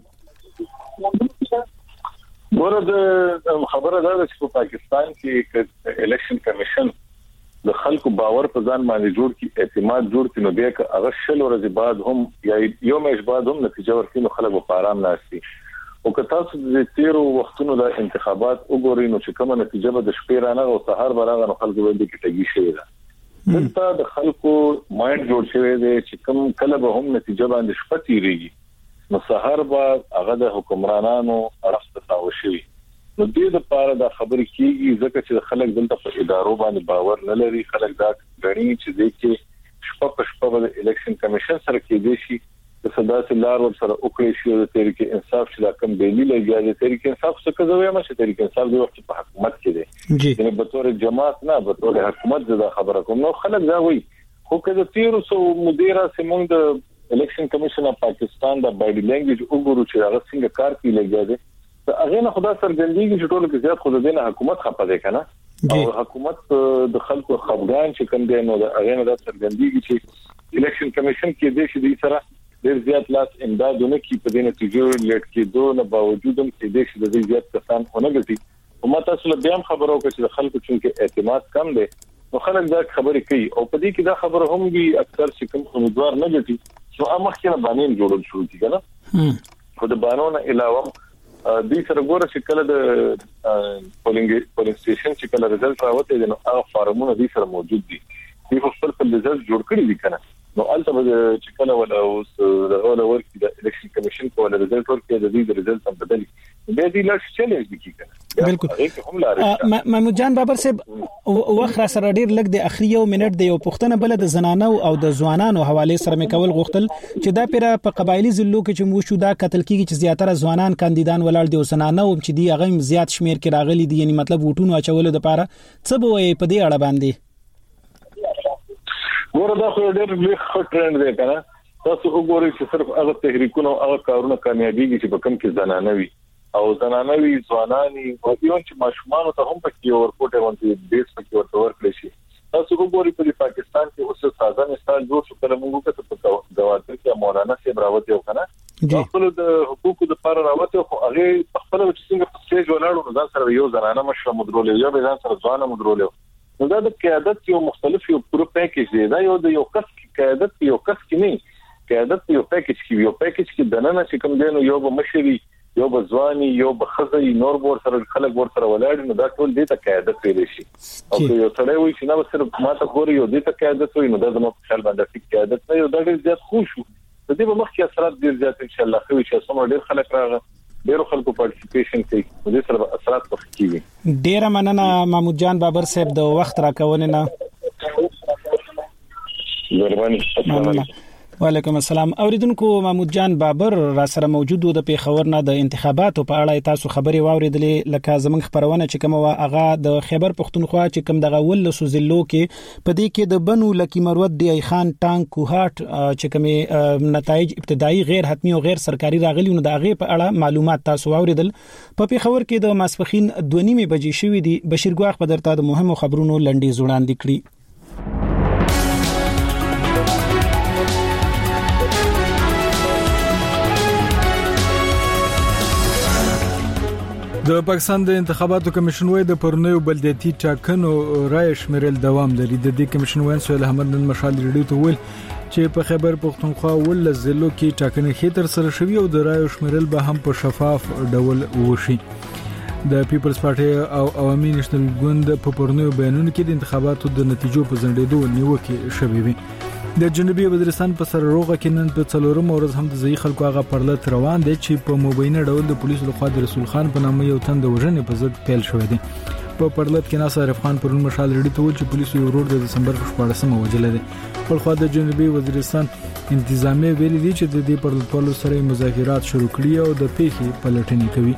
ورته خبره ده چې په پاکستان کې الیکشن کمیشن د خلکو باور په ځان باندې جوړ کی اعتماد جوړ کینو بیا که هغه شل ورځې بعد هم یا یو مېش بعد هم نتیجه ورکړي خلک په آرام ناشتي او که تاسو د تیرو وختونو د انتخابات وګورئ نو چې کومه نتیجه به د شپې رانه او سهار برابر نو خلکو به د کټګي شي دا دلته د خلکو مایند جوړ شوی دی چې کوم کله به هم نتیجه باندې شپه تیریږي نو سهار به هغه د حکمرانانو اړخ تاو شي نو دې د پاره دا خبرې کیږي ځکه چې خلک دلته په ادارو باندې باور نه لري خلک دا غني چې د کې شپه په شپه د الیکشن کمیشن سره کې دي شي د صداسي لار ور سره وکړي شي د تحریک انصاف چې دا کم بیلی لګیا د تحریک انصاف څخه کوي ما چې تحریک انصاف د وخت په حکومت کې دي یعنی به تور جماعت نه به تور حکومت دا خبره کوم نو خلک دا وایي خو کله تیر سو مدیره سیمون د الیکشن کمیشن اف پاکستان د باډي لینګویج وګورو چې هغه څنګه کار کوي لګیا دي هغه نه خدا سرګندګي چې ټول کې زیات خود دینه حکومت خپه ده کنه او حکومت د خلکو خفګان چې کوم دی نو هغه نه د سرګندګي چې الیکشن کمیشن کې د شې سره ډیر زیات لاس امدادونه کې په دې نتیجو لیټ کې دوه نه باوجود هم چې د شې د زیات کسان ونه غټي او ما تاسو له بیا خبرو کوي چې خلکو چې اعتماد کم دی نو خلک دا خبرې کوي او په دې کې دا خبره هم وي اکثر چې کوم امیدوار نه غټي نو امه کې باندې جوړول شو دي کنه خو د بانونه علاوه د دې سره ګوره چې کله د پولینګ پولینګ سټیشن چې کله رزلټ راوته دي نو هغه فارمونه د سره موجود دي په خپل خپل رزلټ جوړ کړی دي کنه نو البته چې کله ولا اوس دغه ول د الیکشن کمیشن په ول رزلټ ورکړي د دې رزلټ هم بدلی به دې لاش چیلنج دي کنه بالکل محمود جان بابر صاحب وخت سره ډیر لګ د اخري یو منټ دی یو پښتنه بل د زنانو او د ځوانانو حواله سره مې کول غوښتل چې دا پیره په قبایلی ضلعو کې چې مو شو دا قتل کیږي چې زیاتره ځوانان کاندیدان ولاړ دي او زنانو چې دی هغه زیات شمیر کې راغلي دي یعنی مطلب وټونو اچولو د پاره څه به وي په دې اړه باندې وردا خو ډېر لوی ټرند دی کنه تاسو وګورئ چې صرف هغه تحریکونه او هغه کارونه کامیابیږي چې په کم کې زنانه وي او زنانه وي ځوانانی او یون چې ماشومان ته هم پکې ورکوټه ونتي بیس پکې ورته ورکړي شي تاسو وګورئ په پاکستان کې اوس سازن استال جوړ شو کله موږ ته په گواټر کې مولانا صاحب راوته یو کنه خپل د حقوقو د پر راوته خو هغه خپل چې څنګه په سټیج ولاړو ځان سره یو زنانه مشره مدرولې یو ځان سره ځوانه مدرولې نو دا د قیادت یو مختلف یو پرو پیکیج دی دا یو د یو کس قیادت یو کس کې نه قیادت یو پیکیج کې یو پیکیج کې دننه چې کوم دی نو یو به مشري یو به ځواني یو به خزي نور ور سره خلک ور سره ولاړ نو دا ټول دې ته قیادت ویل شي او یو سره وي چې نو صرف ما ته ګوري یو دې ته قیادت وي نو دا زموږ په خیال باندې چې قیادت نه یو دا ډېر زیات خو شو د دې په مخ کې اثرات ډېر زیات ان شاء الله خو چې سمو ډېر خلک راغله ډېر خلکو پارټیسیپیشن کوي د دې سره اثرات وکړي ډېر مننه محمود جان بابر صاحب د وخت راکونه نه مهرباني وعلیکم السلام اوریدونکو محمود جان بابر را سره موجود و د پیښور نه د انتخاباتو په اړه تاسو خبري واوریدلې لکه زمنګ خبرونه چې کوم وا اغا د خیبر پختونخوا چې کوم دغه ول سوزلو کې په دې کې د بنو لکی مروت دی خان ټانک کوهات چې کوم نتایج ابتدایي غیر حتمی او غیر سرکاري راغلي نو د هغه په اړه معلومات تاسو واوریدل په پیښور کې د ماسپخین دوه نیمه بجې شوې دي بشیر ګواخ په درته د مهمو خبرونو لنډي زوړاندې کړي د پاکستان د انتخاباتو کمیشن وایي د پرونیو بلدیاتي ټاکنو رای شمیرل دوام لري. د دې کمیشن وایي سهیل احمد نن مشال ریډیو ته ویل چې په خیبر پختونخوا ول ضلعو کې ټاکنې ښه تر سره شوي او د رای شمیرل به هم په شفاف ډول وشي. د پیپلز پارټي او عوامي نېشنل ګوند په پرونیو بیانونو کې د انتخاباتو د نتیجو په ځنډېدو نیوکه شوې وي. د جنوبي وزیرستان په سر روغه کې نن په څلورم ورځ هم د ځای خلکو هغه پرلط روان دي چې په مبینه ډول د پولیسو لخوا د رسول خان په نامه یو تن د وژنې په ضد پیل شوی دی. په پرلط کې ناصر عارف خان پرون مشال ریډیو ته ویل چې پولیسو یو ورور د دسمبر په شپاړسمه وژلی دی. په خوا د جنوبي وزیرستان انتظامیه ویلي دي چې د دې پرلطوالو سره مذاکرات شروع کړي او د پیښې پلټنې کوي.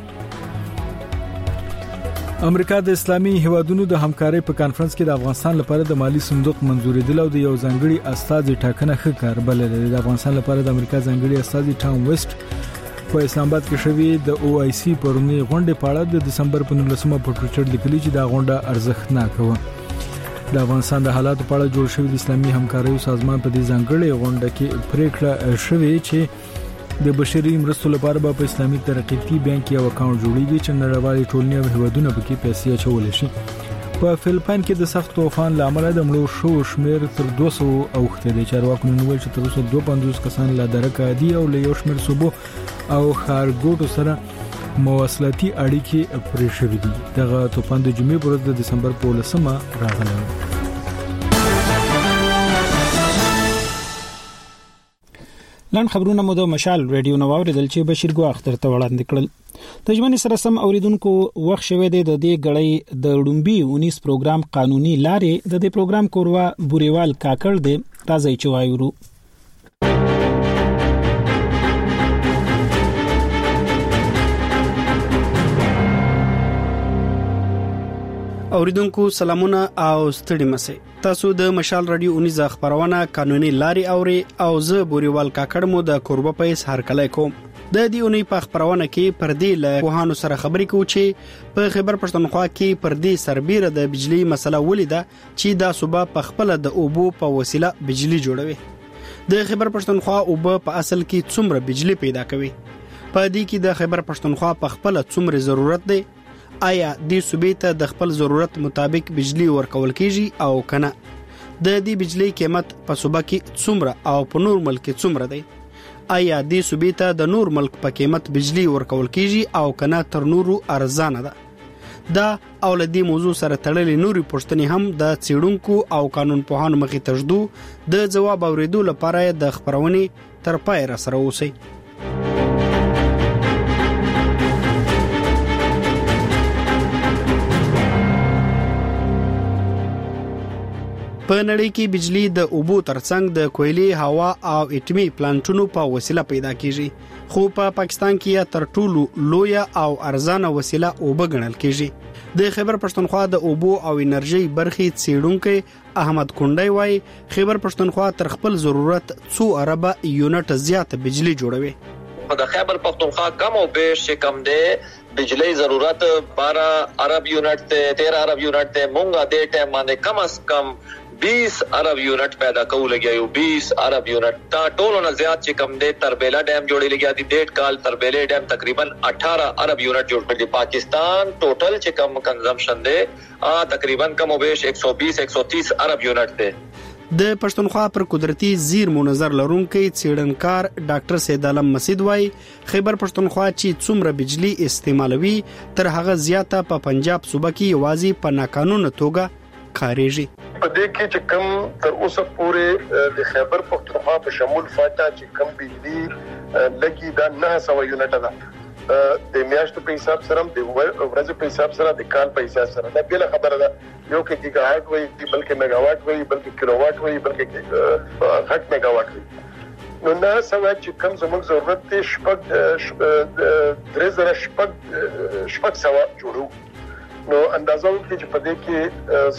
امریکا د اسلامي هیوادونو د همکارۍ په کانفرنس کې د افغانستان لپاره د مالی صندوق منځوري دل او د یو ځانګړي استازي ټاکنه ښه کار بللې. د افغانستان لپاره د امریکا ځانګړي استازي ټام ویسټ په اسلام آباد کې شوی د او آی سی پرونی غونډې په اړه د دسمبر په نولسمه په ټویټر لیکلي چې دا غونډه ارزښتناک و. د افغانستان د حالاتو په اړه جوړ شوی د اسلامي همکارۍ سازمان په دې ځانګړي غونډه کې پریکړه شوې چې د بشري مرستو لپاره په اسلامي ترقیتی بانک یو اکاونټ جوړیږي چې نړیوالې ټولنې او هیوادونه پکې پیسې اچول شي. په فلیپین کې د سخت طوفان لامل د مړو شو شمیر تر دوه سوه اوخته دي. چارواکو نن ویل چې تر اوسه دوه پنځوس کسان لا درکه دي او له یو شمیر صوبو او ښارګوټو سره مواصلاتي اړیکې پرې شوې دي. دغه طوفان د جمعې پر ورځ د دسمبر په لسمه راغلی. لاند خبرونه مو د مشال ریډیو نو اوریدل چې بشیر ګواخ ترته وړاندې کړل. د ژوند سره سم اوریدونکو وخت شوه د دې غړې د لومبي اونیس پروګرام قانوني لارې د دې پروګرام کوروا بوريوال کاکړ دی راځي چې وایو. اوریدونکو سلامونه او ستړي مسئ. تاسو د مشال رادیو اونیز خبرونه قانوني لاري اوري او زه بوريوال کاکړ مو د کوربه پیس هر کله کوم. د دې اونۍ په خبرونه کې پردې له کوهانو سره خبرې کوو چې په خیبر پښتونخوا کې پردې سربېره د بجلی مسله ولیده چې دا صوبه په خپل د اوبو په وسیله بجلی جوړوي. د خیبر پښتونخوا اوبه په اصل کې څومره بجلی پیدا کوي؟ په دې کې د خیبر پښتونخوا په خپل څومره ضرورت دی؟ آیا د صوبې ته د خپل ضرورت مطابق بجلی ورکول کیږي او کنه؟ د دې بجلی قیمت په صوبه کې څومره او په نور ملک څومره دی؟ آیا د صوبې ته د نور ملک په قیمت بجلی ورکول کیږي او کنه تر نورو ارزانه ده؟ دا او لدی موضوع سره تړلې نوري پوښتنې هم د څېړونکو او قانون پوهانو مخې ته ژدو. د جواب اوریدو لپاره د خبرونې تر پای را سره اوسئ. په نړۍ کې بجلی د اوبو ترڅنګ د کویلي هوا او اټمي پلانټونو په وسیله پیدا کیږي، خو په پا پاکستان کې تر ټولو لوی او ارزانه وسیله اوبه ګڼل کیږي. د خیبر پښتونخوا د اوبو او انرژي برخې څېړونکي احمد کونډای وایي خیبر پښتونخوا تر خپل ضرورت څو اربه یونټ زیات بجلی جوړوي. د خیبر پختونخوا کم او بیش چې کم دی بجلی ضرورت بارہ ارب یونٹ تے تیرہ ارب تے تے مونگا دے ٹائم باندې کم از کم بیس ارب یونٹ پیدا کول لګیا یو بیس ارب یونٹ تا ټولو نه زیات چې کم دی تربیلا ډیم جوړی لګیا دی ډیټ کال تربیلا ډیم تقریبا اٹھارہ ارب یونٹ جوړ کړی. پاکستان ټوټل چې کم کنزمپشن دی ا تقریبا کم او بیش ایک سو بیس ایک سو تیس ارب یونٹ دی. د پښتونخوا پر قدرتي زیرمو نظر لرونکي څېړنکار ډاکټر سید عالم مسعود وایي خیبر پښتونخوا چې څومره بجلی استعمالوي تر هغه زیاته په پنجاب صوبه کې یوازې په ناقانونه توګه کاریږي. په دې کې چې کم تر اوسه پورې د خیبر پښتونخوا په شمول فاټا چې کم بجلی لګي دا نه سو یونټ ده د میاشتو په حساب سره د ورځې په حساب سره د کال په حساب سره دا بل خبره ده. یو کې گیگا هارت وایي بلکې میگا واټ وایي بلکې کیلو واټ وایي بلکې غټ میگا واټ وایي. نو نه سوال چې کم زموږ ضرورت دی شپږ درې زره شپږ شپږ سوه جوړو. نو اندازه وکړي چې په دې کې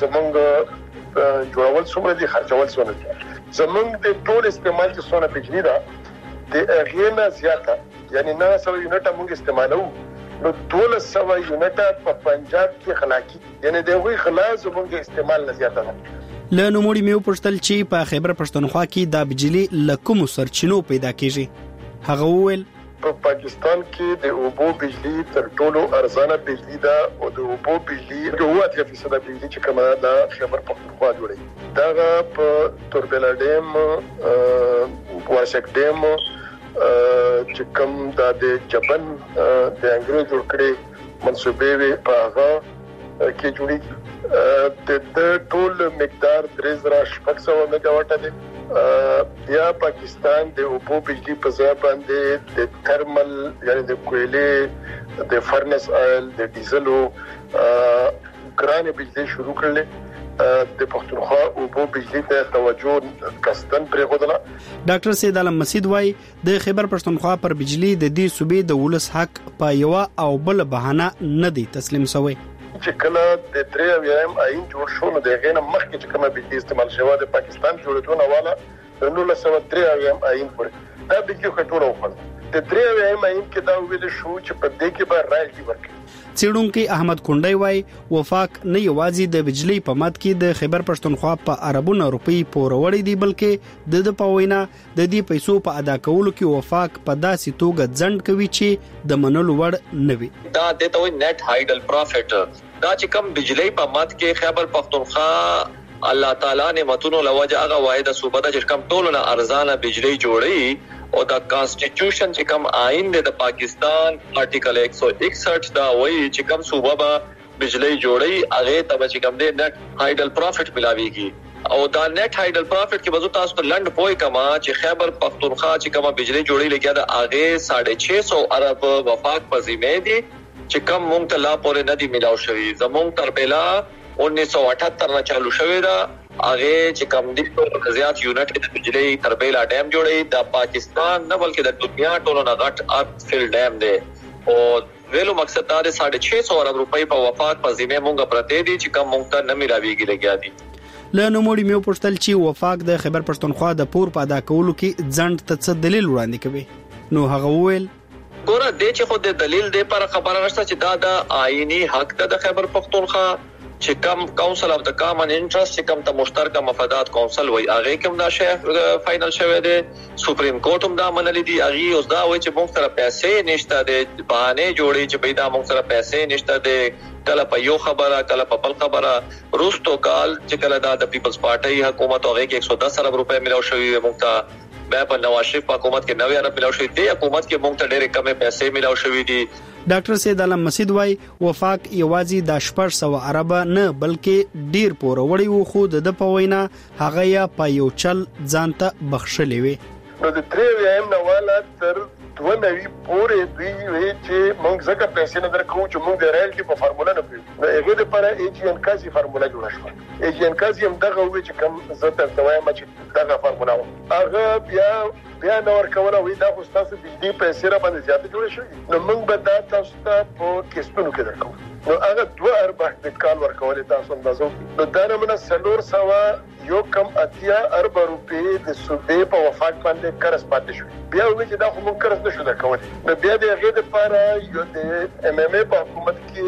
زموږ جوړول څومره دي خرچول څومره دي. زموږ د ټول استعمال چې څونه بجلی ده د هغې نه زیاته یعنی نه سوه یونټه موږ استعمالو نو دولس سوه یونټه په پنجاب کې خلاقي یعنی د هغوی خلا زموږ استعمال نه زیاته ده. له نوموړي مې وپوښتل چې په خیبر پښتونخوا کې دا بجلی له کومو سرچینو پیدا کیږي. هغه وویل په پاکستان کې د اوبو بجلی تر ټولو ارزانه بجلی ده او د اوبو بجلی اوه اتیا فیصد بجلی چې کومه ده خیبر پختونخوا جوړي دا په توربیلا ډیم واشک ډیم چې کوم د جبن د انګریز جوړ کړي منسوبې وي په هغه کې جوړي د ټول مقدار درې زره شپږ سوه میگاواټ دی. بیا پاکستان د اوبو بجلی په ځای باندې د ترمل یعنی د کویلې د فرنس آیل د ډیزلو ګرانه بجلی شروع کړل. د پښتونخوا اوبو بجلی ته توجه کستن پرې غوډله. ډاکټر سید عالم مسید وای د خیبر پښتونخوا پر بجلی د دې صوبې د ولس حق په یو او بل بهانه نه دی تسلیم شوی. چې کله د درې اویایم آئین جوړ شو نو د غینه مخکې چې کومه بجلی استعمال شوه د پاکستان جوړېدو نه والا د نولس سوه درې اویایم آئین پورې دا بجلی خټوره وخوړه. د درې اویایم آئین کې دا ویل شو چې په دې کې به رایلټي ورکړي. څېړونکو احمد کونډای وای وفاق نه یوازې د بجلی په مد کې د خیبر پښتونخوا په اربونو روپی پوروړی دی بلکې د د پوینا د دې پیسو په ادا کولو کې وفاق په داسې توګه ځند کوي چې د منلو وړ نه وي. دا د توي نت هایډل پروفټ دا چې کم بجلی په مد کې خیبر پښتونخوا الله تعالی نعمتونو لوجه هغه واحده صوبه ده چې کم ټولو نه ارزانه بجلی جوړي او دا کانسټیټیوشن چې کم آئین دی د پاکستان آرټیکل ایک سو اکسٹھ دا وایي چې کم صوبه به بجلی جوړي هغه ته چې کم دی نت هایډل پروفټ ملاويږي او دا نت هایډل پروفټ کې بزو تاسو ته لند پوي کما چې خیبر پختونخوا چې کم بجلی جوړي لګیا دا هغه ساڑھے چھ سو ارب وفاق په ذمہ دي چې کم مونږ ته لا پورې ندي ملاو شوی. زمونږ تربیلا انیس سو اٹھہتر نه چالو شوی دا هغه چې کم دي په زیات یونټ د بجلی تربیلا ډیم جوړي دا پاکستان نه بلکې د دنیا ټولو نه غټ ارت فیل ډیم دی او ویلو مقصد دا ساڑھے چھ سو ارب روپۍ په وفاق په ذمہ مونږ پرته دي چې کم مونږ ته نه ملاويږي لګیا دي. له نوموړي میو پښتل چې وفاق د خیبر پښتونخوا د پور په ادا کولو کې ځند ته څه دلیل وړاندې کوي نو هغه وویل ګوره د چې خو د دلیل دی پر خبره نشته چې دا د آئینی حق د خیبر پختونخوا چې کم کونسل اف د کامن انټرست چې کم ته مشترکه مفادات کونسل وای هغه کوم دا شی فائنل شوی دی سپریم کورټ هم دا منلې دی هغه اوس دا وای چې موږ سره پیسې نشته دي بهانه جوړي چې پیدا موږ سره پیسې نشته دي کله په یو خبره کله په بل خبره روستو کال چې کله دا د پیپلز پارټي حکومت هغه کې ایک سو دس ارب روپے ملاو شوی موږ ته بیا په نواز شریف حکومت کې نوې ارب ملاو شوی دی حکومت کې موږ ته ډېرې کمې پیسې ملاو شوی دي. ډاکټر سید عالم مسید وای وفاق یوازې د شپږ سوه ارب نه بلکې ډیر پوروړی وو خو د پوینا هغه یا په یو چل ځانته بخښلې وي. نو د درې ویم نه والا تر دوه نوي پورې دی وی چې موږ ځکه پیسې نه درکو چې موږ د رایلټي په فارموله نه پیو نو هغه لپاره ای جی ان کازي فارموله جوړه شو. ای جی ان کازي هم دغه وی چې کوم زته دوایم چې دغه فارموله هغه بیا بیا نو ورکوله وی دا خو تاسو بجلی پیسې را باندې زیات جوړ شي نو موږ به دا تاسو ته په کیسونو کې درکو نو هغه دوه اربع د کال ورکول تاسو اندازو نو دا نه سلور سوا یو کم اتیا اربع روپے د صوبې په وفاق باندې قرض پاتې شو. بیا وی چې دا خو موږ قرض نشو درکول نو بیا د هغه لپاره یو د ام ام ای په حکومت کې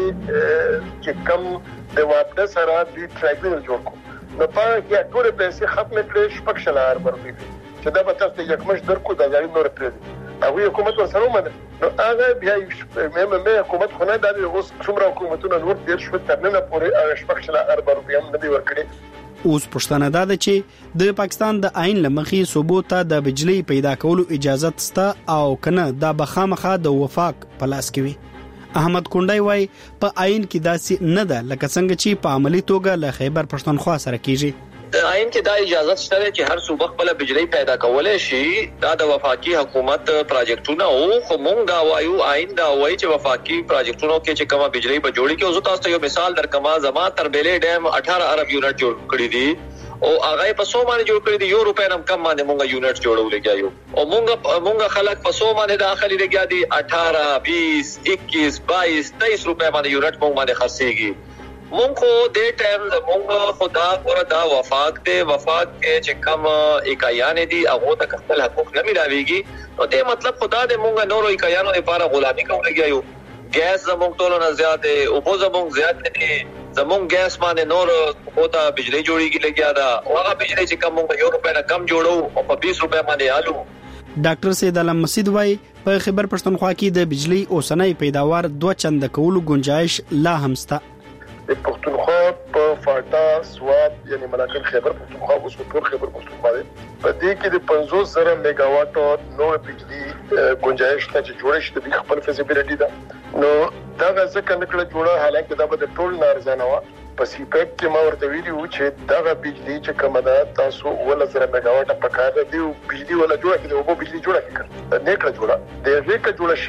چې کم د واپس سره د ټرایبونل جوړ کو نو په کې ټول پیسې ختم کړي شپږ شل اربع روپے چې دا به تاسو ته یکمش درکو د ځای نور پرې هغه حکومت ورسره ومنه نو هغه بیا ام ام ای حکومت خو نه د اوس څومره حکومتونه نور تیر شو تر نن پورې شپږ شل اربع روپے هم نه دی ورکړي. اوس پښتنه دا ده چې د پاکستان د آئین لمخې صوبو ته د بجلی پیدا کولو اجازه سته او کنه دا بخامخه د وفاق پلاس کوي. احمد کونډای وای په آئین کې داسې نه ده لکه څنګه چې په عملی توګه له خیبر پښتونخوا سره کیږي. د آئین کې دا اجازه شته چې هر صوبه خپل بجلی پیدا کولای شي دا د وفاقي حکومت پروجیکټونه او خو مونږ دا وایو آئین دا وایي چې وفاقي پروجیکټونو کې چې کومه بجلی به جوړي کې اوس تاسو ته یو مثال درکما زما تربیلې ډیم اٹھارہ ارب یونټ جوړ کړی دي او هغه په سو باندې جوړ کړی دي یو روپے نم کم باندې مونږ یونټ جوړول کېایو او مونږ مونږ خلک په سو باندې داخلي لګیا دي اٹھارہ بیس اکیس بائیس تیئیس روپے باندې یونټ مونږ باندې خرڅيږي. مونږ خو د ټایم مونږ خدا پر دا وفاق ته وفاق کې چې کم اکایان دي هغه ته خپل حقوق نه ملاويږي نو دې مطلب خدا دې مونږ نورو اکایانو لپاره غلامي کوي. ګیس زموږ ټولو نه زیات دی او په زموږ زیات دي زموږ ګیس باندې نور کوته بجلی جوړیږي لګیا دا هغه بجلی چې کم مونږ یو روپے نه کم جوړو او په بیس روپے باندې آلو. ډاکټر سید علم مسید وای په خیبر پښتونخوا کې د بجلی اوسنۍ پیداوار دوه چند کولو گنجائش لا هم شته. د پښتونخوا په فاټا سواد یعنی ملاکنډ خیبر پښتونخوا اوس په خیبر پښتونخوا دی په دې کې د پنځوس زره میگا واټ نو بجلی گنجائش ته جوړه شته د خپل فیزیبিলিټی دا نو دا ځکه نکړه جوړه حالانکه دا به ټول نارزانه و په سیپک کې ما ورته ویلي و چې دا بجلی چې کومه ده تاسو ول زره میگا واټ په کار دی او بجلی ولا جوړه کړي او بجلی جوړه کړي نه کړه جوړه د دې کې جوړه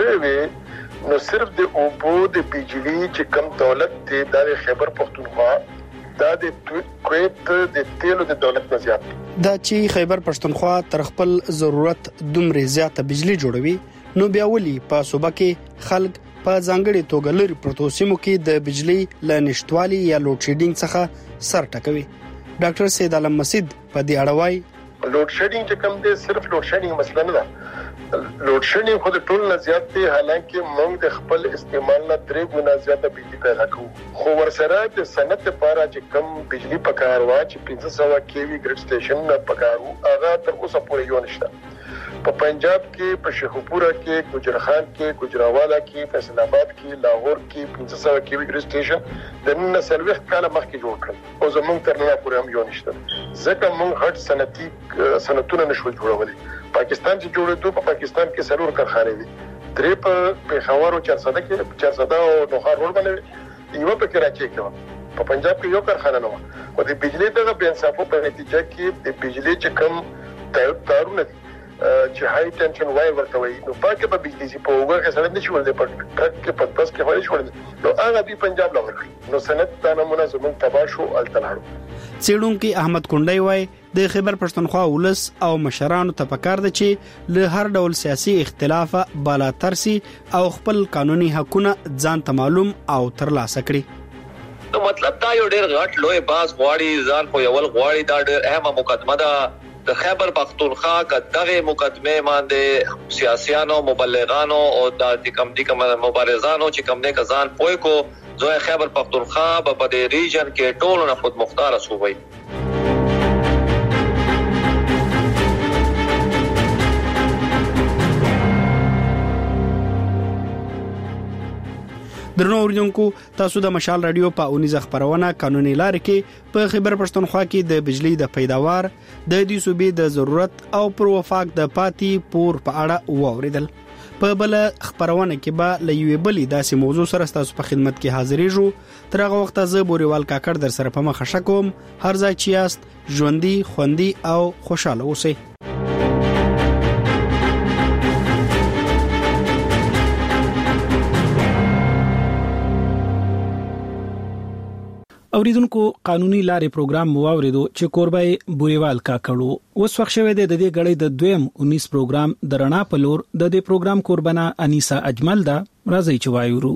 شوی نو صرف د اوبو د بجلی چې کم دولت دی د خیبر پښتونخوا دا د کویت د تیلو د دولت نه زیات دا چې خیبر پښتونخوا تر خپل ضرورت دومره زیاته بجلی جوړوي نو بیا ولي په صوبه کې خلک په ځانګړي توګه لري پروتو سیمو کې د بجلی ل نشټوالي یا لوډ شیډینګ څخه سر ټکوي. ډاکټر سید علم مسید په دې اړه وایي لوډ شیډینګ چې کوم دی صرف لوډ شیډینګ مسله نه ده. لوډ شیډینګ خو د ټول نه زیات دی حالانکه موږ د خپل استعمال نه درې ګنا زیاته بجلی پیدا کوو خو ورسره د صنعت لپاره چې کم بجلی پکار وا چې پنځه سوه کیوي ګریډ سټیشن نه پکارو هغه تر اوسه پورې یو نشته. په پنجاب کې په شیخوپورا کې ګجرخان کې ګجراوالا کې فیصل آباد کې لاهور کې پنځه سوه کیوي ګریډ سټیشن د نن سلويخ کاله مخکې جوړ کړل او زمونږ تر نن پورې هم یو نشته ځکه موږ هټ صنعتي صنعتونه نشو جوړولای. پاکستان چې جوړېدو په پاکستان کې سلور کارخانې دي درې په پېښور او چارسده کې چارسده او نوخار روډ باندې یو په کراچۍ کې په پنجاب کې یو کارخانه نه و او د بجلی دغه بې انصافو په نتیجه کې د بجلی چې کم تارونه چې هاي ټنشن وای ورته وي نو پاکه په بجلی سي په وګه کې سره نشي ولې په ټرک کې په بس کې وایي شو نو هغه به پنجاب لا ورکړي نو سند دا نمونه زمون تباشو التلاړو. څېړونکو احمد کونډای وای د خیبر پښتونخوا ولس او مشرانو ته پکار دي چې له هر ډول سیاسي اختلاف بالا ترسي او خپل قانوني حقونه ځان ته معلوم او ترلاسه کړي. نو مطلب دا یو ډېر غټ لوی باس غواړي ځان په یو غواړي دا ډېر اهمه مقدمه ده د خیبر پختونخوا کدغه مقدمه باندې سیاسيانو مبلغانو او د کم دي کوم مبارزانو چې کوم نه کزان پوي کو زوی خیبر پختونخوا په دې ریجن کې ټول نه خود مختار صوبای. درنو اوریدونکو تاسو د مشال رادیو په اونیزه خبرونه قانوني لارې کې په خیبر پښتونخوا کې د بجلی د پیداوار د دې صوبې د ضرورت او پر وفاق د پاتې پور په اړه واوریدل. په بل خبرونه کې به لوي بلې داسې موضوع سره تاسو په خدمت کې حاضرېږو. تر هغه وخت زه بوريوال کاکړ در سره په مخه شکوم. هر ځای چې یاست ژوندۍ خوندي او خوشاله اوسئ. اوریدونکو قانوني لارې پروګرام مو اوریدو چې کوربای بوريوال کا کړو اوس وخت شوه د دې غړې د دویم انیس پروګرام درنا په لور د دې پروګرام قربانا انیسا اجمل دا راځي چې وایو.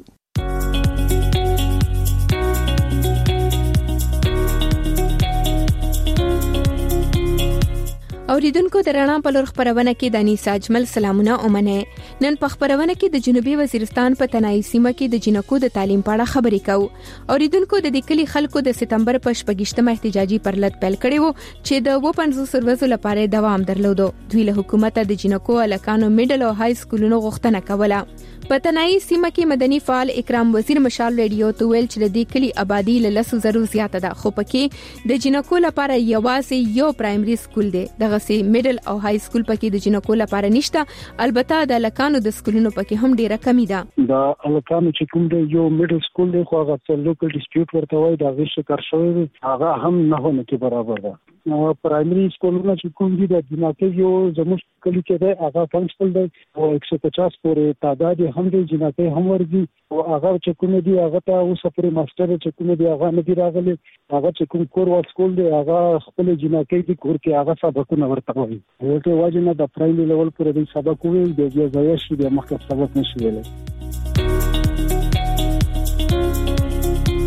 اوریدونکو درنا په لور خبرونه کې د انیسا اجمل سلامونه اومنه. نن په خبرونه کې د جنوبي وزیرستان په تنایي سیمه کې د جنکو د تعلیم په اړه خبرې کوو. اوریدونکو د دې کلی خلکو د سپتمبر په شپږشتمه احتجاجي پرلط پیل کړی وو چې د و پنځوس ورځو لپاره دوام درلودو. دوی له حکومت د جنکو الکانو میډل او های سکولونو غوښتنه کوله. په تنایي سیمه کې مدني فعال اکرام وزیر مشال ریډیو ته ویل چې د دې کلی آبادی له لسو زرو زیاته ده خو پکې د جنکو لپاره یوازې یو پرایمري سکول دی. دغه سي میډل او های سکول پکې د جنکو لپاره نشته. البته د الکانو د سکولونو پکې هم ډیره کمی ده. د الکانو چې کوم دی یو میډل سکول دی خو هغه څل لوکل ډیسپیوټ ورته وایي دا غیر کار شوی دی هغه هم نه هونه کې برابر ده. پرایمري سکولونه چې کوم دي د جنکو یو زموږ کلی کې دی هغه فنکشنل دی او یک سو پچاس پورې تعداد هم دی جنکو هم ورځي او هغه چې کوم دی هغه ته اوس پرې ماستر چې کوم دی هغه نه دی راغلی هغه چې کوم کور ول سکول دی هغه خپل جنکو دی کور کې هغه سبقونه ورته وایي. ورته واجب نه د پرایمري لیول پورې دی سبق وایي د یو ځای شي د مخکې سبق نشي ویلای.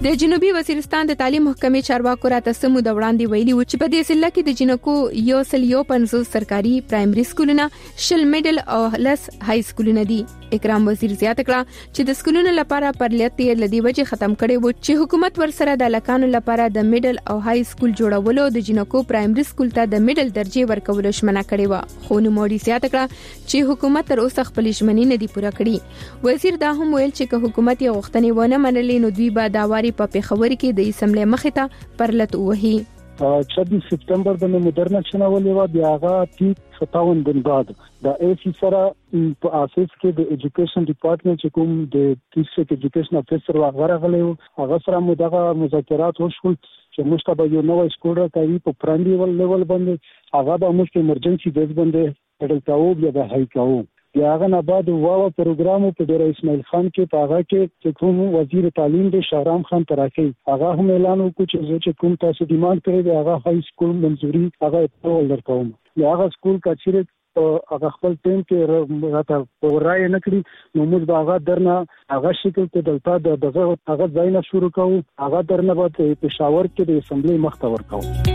د جنوبي وزیرستان د تعلیم محکمې چارواکو راته سمو د وړاندې ویلي و چې په دې ضلع کې د جنکو یو سل یو پنځوس سرکاري پرایمري سکولونه، شل میډل او لس های سکولونه دي. اکرام وزیر زیاته کړه چې د سکولونو لپاره پرلیت یې لدی وجه ختم کړي وو چې حکومت ورسره د لکانو لپاره د میډل او های سکول جوړولو د جنکو پرایمري سکول ته د میډل درجه ورکولو شمنه کړي و. خو نو موري زیاته کړه چې حکومت تر اوسه خپل ژمنې نه دی پوره کړې. وزیر دا هم ویل چې که حکومت یې غوښتنې ونه منلې نو دوی به داواري په پیښور کې د اسمبلی مخې ته پرلت وهي. छब्बीस सितंबर د مدرنه چنولې و بیا هغه تی ستاون دن بعد د ای سی سره په اساس کې د ایجوکیشن ډپارټمنټ چې کوم د ډیسټریکټ ایجوکیشن افیسر وغیرہ غلې هغه سره مو دغه مذاکرات وشول چې موږ ته به یو نوې سکول راکوي په پرایمري لیول باندې هغه به موږ ایمرجنسي بیس باندې پډل کاوه بیا به هاي کاوه. بیا هغه نه بعد واوا پروګرام په ډیر اسماعیل خان کې په هغه کې چې کوم وزیر تعلیم د شهرام خان تراکی هغه هم اعلان وکړ چې چې کوم تاسو ډیماند کړی دی هغه های سکول منځوري هغه په ولرکوم. هغه سکول کچېره هغه خپل ټیم کې راته ورای نه کړی نو موږ هغه درنه هغه شکل ته دلته دغه هغه ځای نه شروع کوو هغه درنه به پېښور کې د اسمبلی مخ ته ورکوو.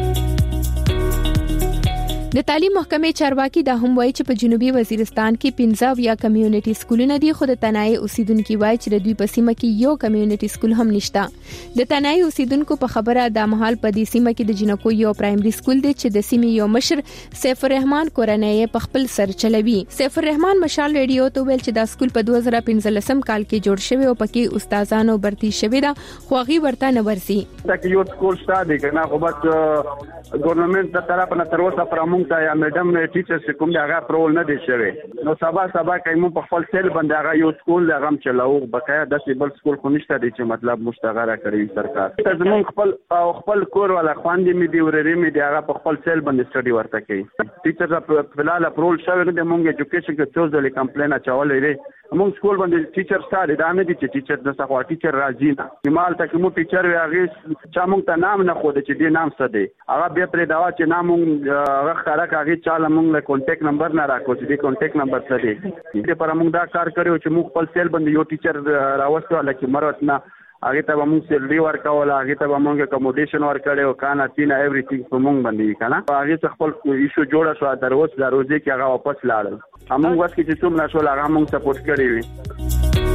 د تعلیم محکمې چارواکي دا هم وایي چې په جنوبي وزیرستان کې پنځه یا کمیونټي سکولونه دي خو د تنای اوسیدونکو وایي چې د دوی په سیمه کې یو کمیونټي سکول هم نشته. د تنای اوسیدونکو په خبره د مهال په دې سیمه کې د جنکو یو پرایمري سکول دی چې د سیمې یو مشر سیف الرحمن کورنۍ په خپل سر چلوي. سیف الرحمن مشال ریډیو ته ویل چې دا سکول په دوه زره پنځلسم کال کې جوړ شوی او پکې استادانو برتي شوی دا خو هغه ورته نه ورسي. دا یو سکول شته دی کنه خو بس ګورنمنت د طرف نه تر اوسه پر موږ ته یا میډم ټیچرز کوم دی هغه پرول نه دی شوی. نو سبا سبا کوي په خپل سیل باندې هغه یو سکول هغه چلاو بقایا د سیبل سکول خو نشته دی چې مطلب مشتغره کړی سرکار. زمون خپل او خپل کور ولا خواندې می دی ورری می دی هغه په خپل سیل باندې سټډي ورته کوي. ټیچرز په فلال پرول شوی نه دی مونږ ایجوکیشن کې څو ځله کمپلین اچولې دی مونږ سکول باندې ټیچر ستاره دا نه دي چې ټیچر د څخه ټیچر راځي نه کمال ته مو ټیچر وی هغه چا مونږ ته نام نه خو د چې دی نام څه دی هغه به پر دا چې نام مونږ هغه خره هغه چاله مونږ له کانټیکټ نمبر نه راکو چې دی کانټیکټ نمبر څه دی دې پر مونږ دا کار کړو چې مونږ خپل سیل باندې یو ټیچر راوستو لکه مروت نه هغه ته مونږ سیلری ورکول هغه ته مونږ اکوموډیشن ورکړو کانا تینا ایوریثینګ په مونږ باندې کنه هغه خپل ایشو جوړه شو تر اوسه د روزي کې هغه واپس لاړل همون وخت چې څومره شو هغه مونږ سپورټ کړی وي.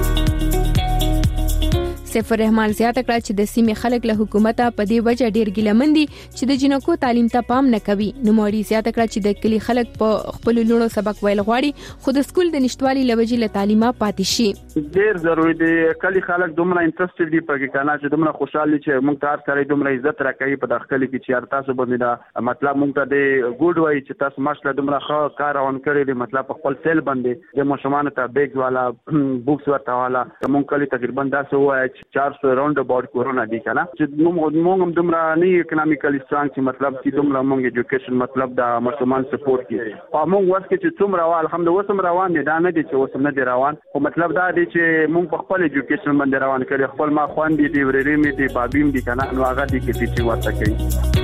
سیف الرحمن زیاته کړه چې د سیمې خلک له حکومته په دې وجه ډیر ګیلمن دي چې د جنکو تعلیم ته پام نه کوي. نو موري زیاته کړه چې د کلی خلک په خپل لونو سبق ویل غواړي خو د سکول د نشټوالي لوجې له تعلیمه پاتې شي. ډیر ضروری دی کلی خلک دومره انټرېستډ دي په کې کنه چې دومره خوشاله چې موږ تاسو سره دومره عزت راکړي په داخلي کې چې تاسو باندې دا مطلب موږ ته د ګډ وای چې تاسو ماشله دومره ښه کار اون کړی دی مطلب په خپل سیل باندې د مشمانه ته بیگ والا بوکس ورته والا موږ کلی تقریبا تاسو وای چار سو راوند اباوت کورونا دی کنه چې موږ موږ هم دومره نه اکونومیکلی سترانګ چې مطلب چې دومره موږ ایجوکیشن مطلب د مشمن سپورټ کوي په موږ وخت کې چې څومره الحمدلله وسم روان دي دا نه دي چې وسم نه دي روان خو مطلب دا دی چې موږ په خپل ایجوکیشن باندې روان کړي خپل ما خواندې دی ورېری می دی بابیم دی کنه نو هغه دي کې چې ورته کوي.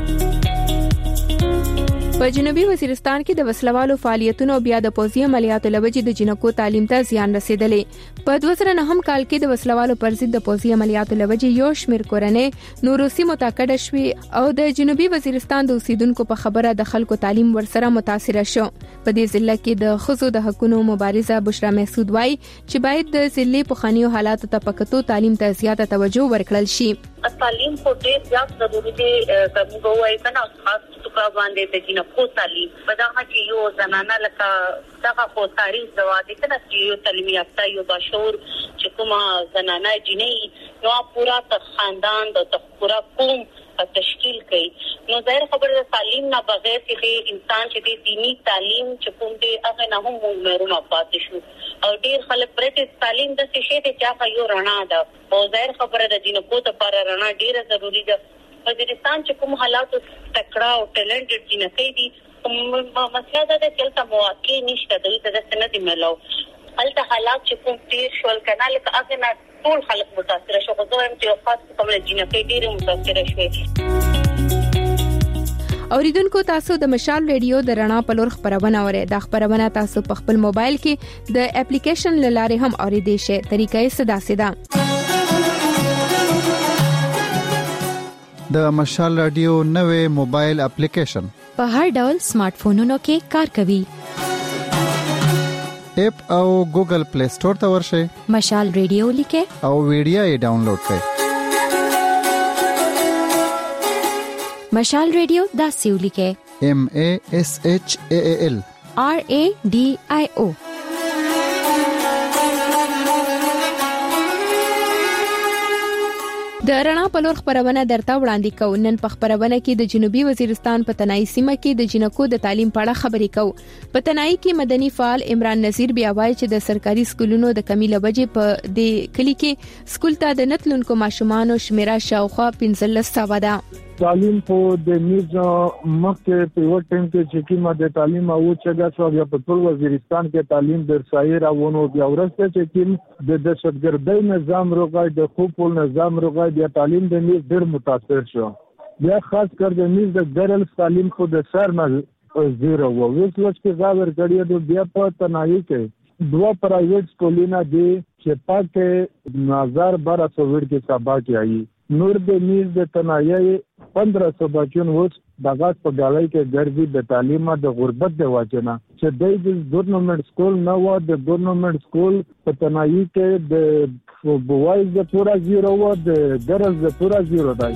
په جنوبي وزیرستان کې د وسلوالو فعالیتونو بیا د پوځي عملیاتو لوجې د جنکو تعلیم ته زیان رسیدلې. په دوه زره نهم کال کې د وسلوالو پر ضد د پوځي عملیاتو لوجې یو شمېر کورنۍ نوروسي متاکد شوي او د جنوبي وزیرستان د اوسیدونکو په خبره د خلکو تعلیم ورسره متاثر شو. په دې ضلع کې د خزو د حقوقو مبارزه بشرا محسود وایي چې باید د ضلع په خانیو حالات ته پکتو تعلیم ته زیاته توجه ورکړل شي. تعلیم کو ډیر زیات ضروري دی کوم وایي کنه خاص توګه باندې د جنکو تعلیم په دغه کې یو زنانه لکه دغه خو تاریخ دوا دي کنه چې یو تعلیمي یافته یو بشور چې کومه زنانه جنې نو پورا ته خاندان د پورا قوم تشکیل کړي نو ظاهر خبره د تعلیم نه بغیر چې انسان چې د دینی تعلیم چې کوم دی هغه نه هم محروم پاتې شو او ډیر خلک پرته تعلیم د څه شي ته چا یو رڼا ده او ظاهر خبره د جنکو ته پر رڼا ډیره ضروری ده. وزیرستان چې کوم حالات تکړه او ټیلنټډ جنکې دي مسله ده چې تل مواقع نشته دوی ته د سند ملو هلته حالات چې کوم تیر شول کنه لکه هغه نه ټول خلک متاثر شو خو دوی هم چې خاص کوم جنکې ډیره متاثر شوې. اوریدونکو تاسو د مشال ریډیو د رڼا په لور خبرونه اورئ. دا خبرونه تاسو په خپل موبایل کې د اپلیکیشن لاره هم اوریدئ شئ. طریقې ساده ساده د مشال رادیو نوې موبایل اپلیکیشن په هر ډول سمارټ فونونو کې کار کوي. اپ او ګوګل پلی سٹور ته ورشئ. مشال رادیو لیکه او ویډیو یې ډاونلوډ کړئ. مشال رادیو دا سیو لیکه M A S H A A L R A D I O. د رڼا په لور خبرونه درته وړاندې کوو. نن په خبرونه کې د جنوبي وزیرستان په تنایي سیمه کې د جنکو د تعلیم په اړه خبرې کوو. په تنایي کې مدني فعال عمران نذیر بیا وایي چې د سرکاري سکولونو د کمی لوجې په دې کلی کې سکول ته د نتلونکو ماشومان شمیره شاوخوا پنځه سوه ده. تعلیم په د میز مکه په وخت کې چې کیما د تعلیم او چګه شو بیا په ټول وزیرستان کې تعلیم د سایر اوونو بیا ورسته چې کیم د دهشتګردۍ نظام روغای د خوپول نظام روغای بیا تعلیم د میز ډیر متاثر شو. بیا خاص کر د میز د ګرل تعلیم په د سر نه زیرو و وس لږ ځاور کړی د بیا په تنایي کې دوه پرایویټ سکولونه دي چې پاکه نظر بارہ سو ور کې سبا کې آئی. نور د میز د تنایي پندرہ سو بچون وس دغه په ګالای کې ګرځي د تعلیم د غربت د واچنه چې د ګورنمنت سکول نه و د ګورنمنت سکول په تنایي کې د بوایز د پورا زیرو و د ګرلز د پورا زیرو دی.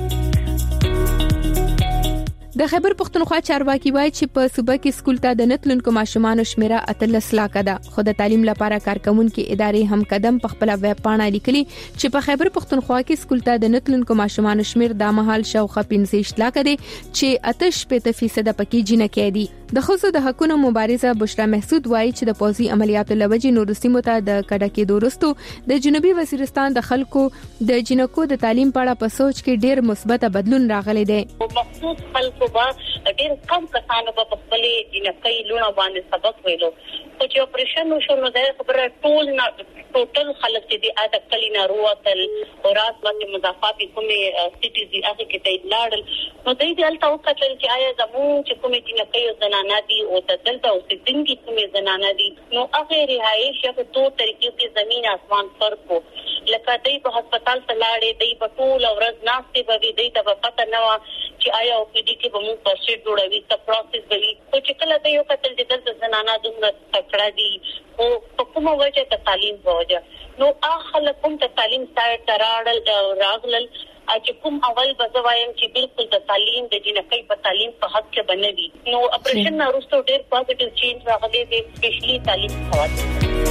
د خیبر پختونخوا چارواکي وایي چې په صوبه کې سکول ته د نتلونکو ماشومان شمیره اتلس لاکه ده. خو د تعلیم لپاره کارکونکو ادارې هم قدم په خپل ویب پاڼه لیکلي چې په خیبر پختونخوا کې سکول ته د نتلونکو ماشومان شمیر د مهال شاوخوا پنځه لاکه دي چې اتش پنځه فیصد پکې جنکې دي. د خصوص د حقوقو مبارزه بشرا محسود وایي چې د پوزي عملیاتو لوجې نور سیمو ته د کډه کې دورستو د جنوبي وزیرستان د خلکو د جنکو د تعلیم په اړه په سوچ کې ډیر مثبت بدلون راغلی دی. مخصوص خلکو با ډیر کم کسانو په خپل جنکۍ لونه باندې سبق ویلو خو چې اپریشن وشو نو دا خبره ټول نه ټوټل خلک چې د اته کلی نه روتل او راس باندې مضافات کومه سټیز دی هغه کې ته لاړل نو دوی د الته وکړل چې آیا زمو چې کومه جنکۍ او زنانه دي او دلته او سیدنګي کومه زنانه دي نو هغه رهایش په تو طریقې کې زمين اسمان فرق وو. لکه دوی په هسپتال ته لاړې دوی په ټول ورځ ناشته به دوی ته پته نه و چې آیا او پی ډی کې به موږ پرسټ جوړوي څه پروسس به وي خو چې کله دوی یو کتل چې دلته زنانه دومره تکړه دي او په کومه وجه ته تعلیم وجه نو اخله کوم ته تعلیم سره تراړل راغلل چې کوم اول بزوایم چې بالکل د تعلیم د جنکۍ په تعلیم په حق کې بنوي نو اپریشن نارسته ډېر پوزټیو چینج راغلی دی سپیشلی تعلیم خواتین.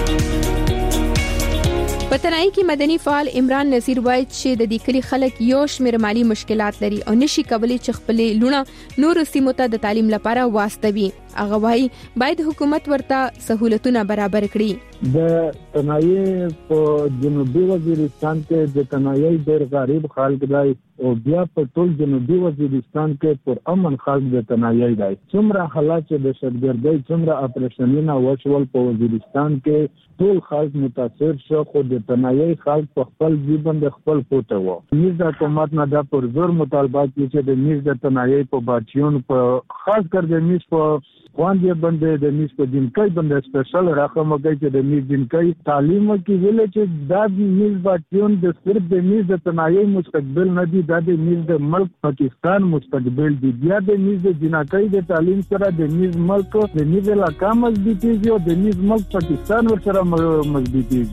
په تنایي کې مدني فعال عمران نذیر وایي چې د دې کلی خلک یو شمېر مالی مشکلات لري او نشي کولای چې خپل لونه نور سیمو ته د تعلیم لپاره واستوي. هغه وایي باید حکومت ورته سہولتونه برابر کړي. د تنایي په جنوبي وزیرستان کې د تنایي ډېر غریب خلک دی او بیا په ټول جنوبي وزیرستان کې پر امن خلک د تنایي دی. څومره حالات چې د شتګردۍ څومره اپریشنونه وشول په وزیرستان کې ټول خلک متاثر شو خو د تنایي خلک په خپل ژوند د خپل پوته وو. میز د حکومت نه د پر زور مطالبه کوي چې د میز د تنایي په بچیون په خاص کر د میز په خواندې باندې د میز په جنکۍ باندې سپیشل راخمه کوي چې د میز جنکۍ تعلیم کې ویل چې دا میز بچیون د صرف د میز د تنایي مستقبل نه دی دا د میز د ملک پاکستان مستقبل دی. بیا د میز د جنکۍ د تعلیم سره د میز ملک د میز علاقه مضبوطی او د میز ملک پاکستان سره مضبوطی.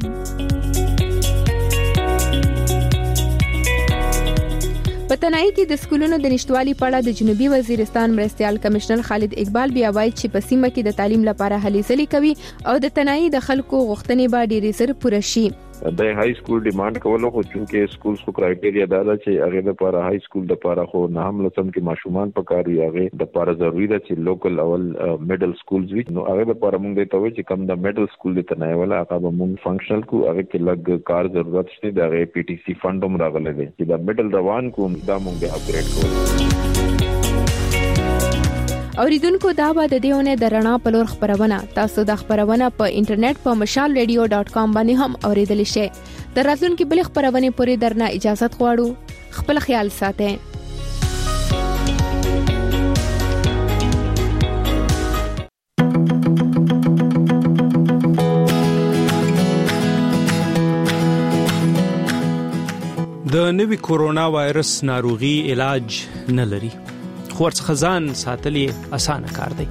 په تنایي کې د سکولونو د نشټوالي په اړه د جنوبي وزیرستان مرستيال کمشنر خالد اقبال بیا وایي چې په سیمه کې د تعلیم لپاره هلې ځلې کوي او د تنایي د خلکو غوښتنې به ډېرې زر پوره شي. د های سکول ډیماند کولو خو چونکه سکولز کو کرایټیریا دا ده چې هغه د لپاره های سکول د لپاره خو نه هم لسم کې ماشومان پکاري هغه د لپاره ضروری ده چې لوکل اول میډل سکولز وي نو هغه د لپاره موږ ته وایي چې کم د میډل سکول د تنایي ولا هغه موږ فنکشنل کو هغه کې لګ کار ضرورت شته د پی ټی سی فند هم راغلی دی چې د میډل روان کوم دا موږ به اپګریډ کوو. اوریدونکو دا به د دیونه د رڼا په لور خبرونه تاسو د خبرونه په انټرنیټ په مشال رادیو ډاټ کام باندې هم اوریدلی شئ. د راتلونکي بل خبرونه پورې درنه اجازه غواړو. خپل خیال ساتئ. د نوي کورونا وایرس ناروغي علاج نه لري، خو ورڅخه ځان ساتل یې اسانه کار دی.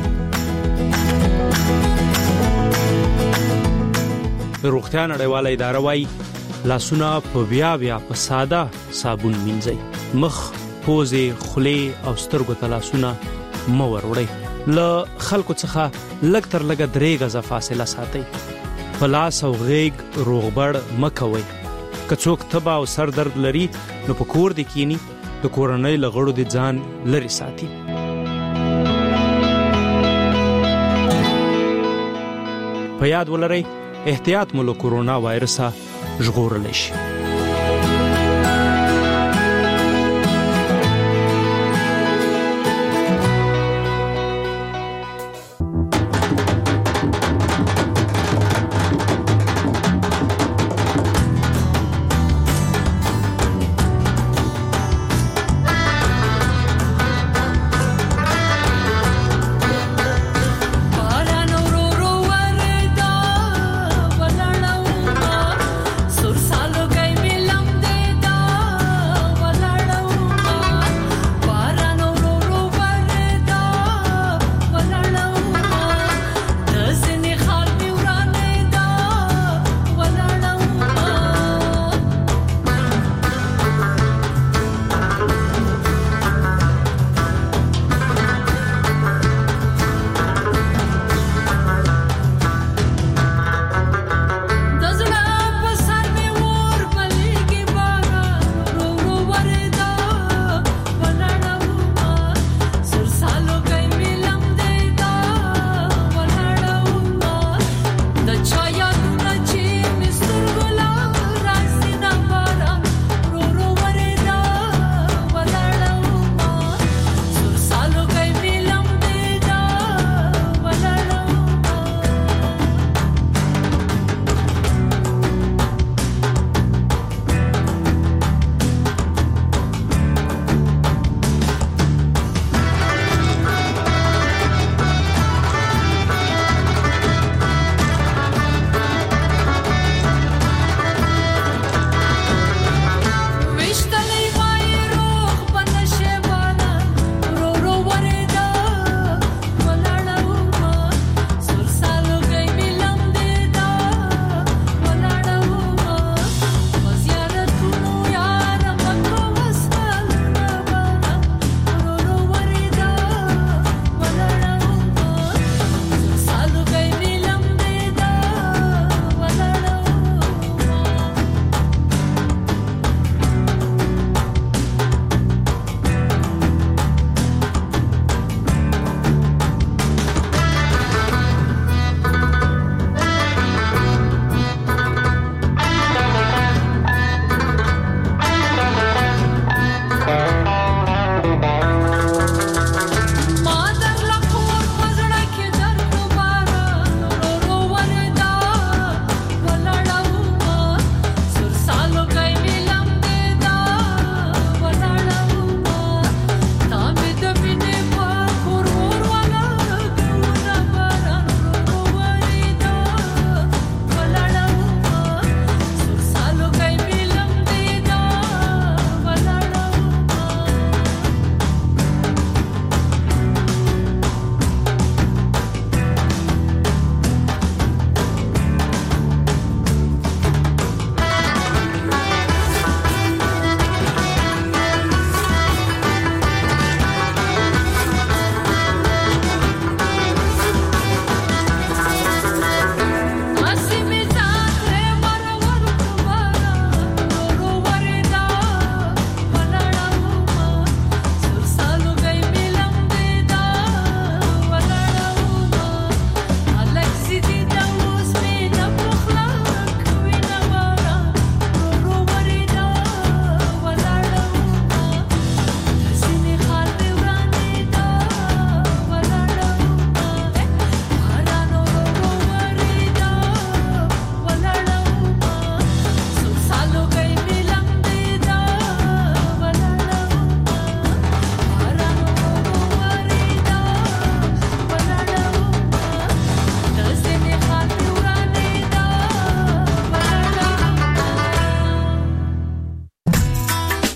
د روغتیا نړیواله اداره وايي لاسونه په بیا بیا په ساده صابون مینځئ، مخ، پوزې، خولې او سترګو ته لاسونه مه وروړئ. له خلکو څخه لږ تر لږه درې غزه فاصله ساتئ. په لاس او غیږ روغبړ مه کوئ. که څوک تبه او سر درد لري نو په کور دې کینی، د کورنۍ له غړو دې ځان لرې ساتي. په یاد ولرئ احتیاط مو له کورونا وایرسه ژغورلی شي. Sur salo gay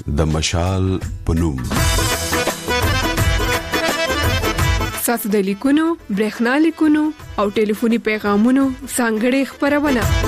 د مشال پنوم. ساسو د لیکونو، برېښنا لیکونو او ټلیفوني پیغامونو څنګهړې خبرونه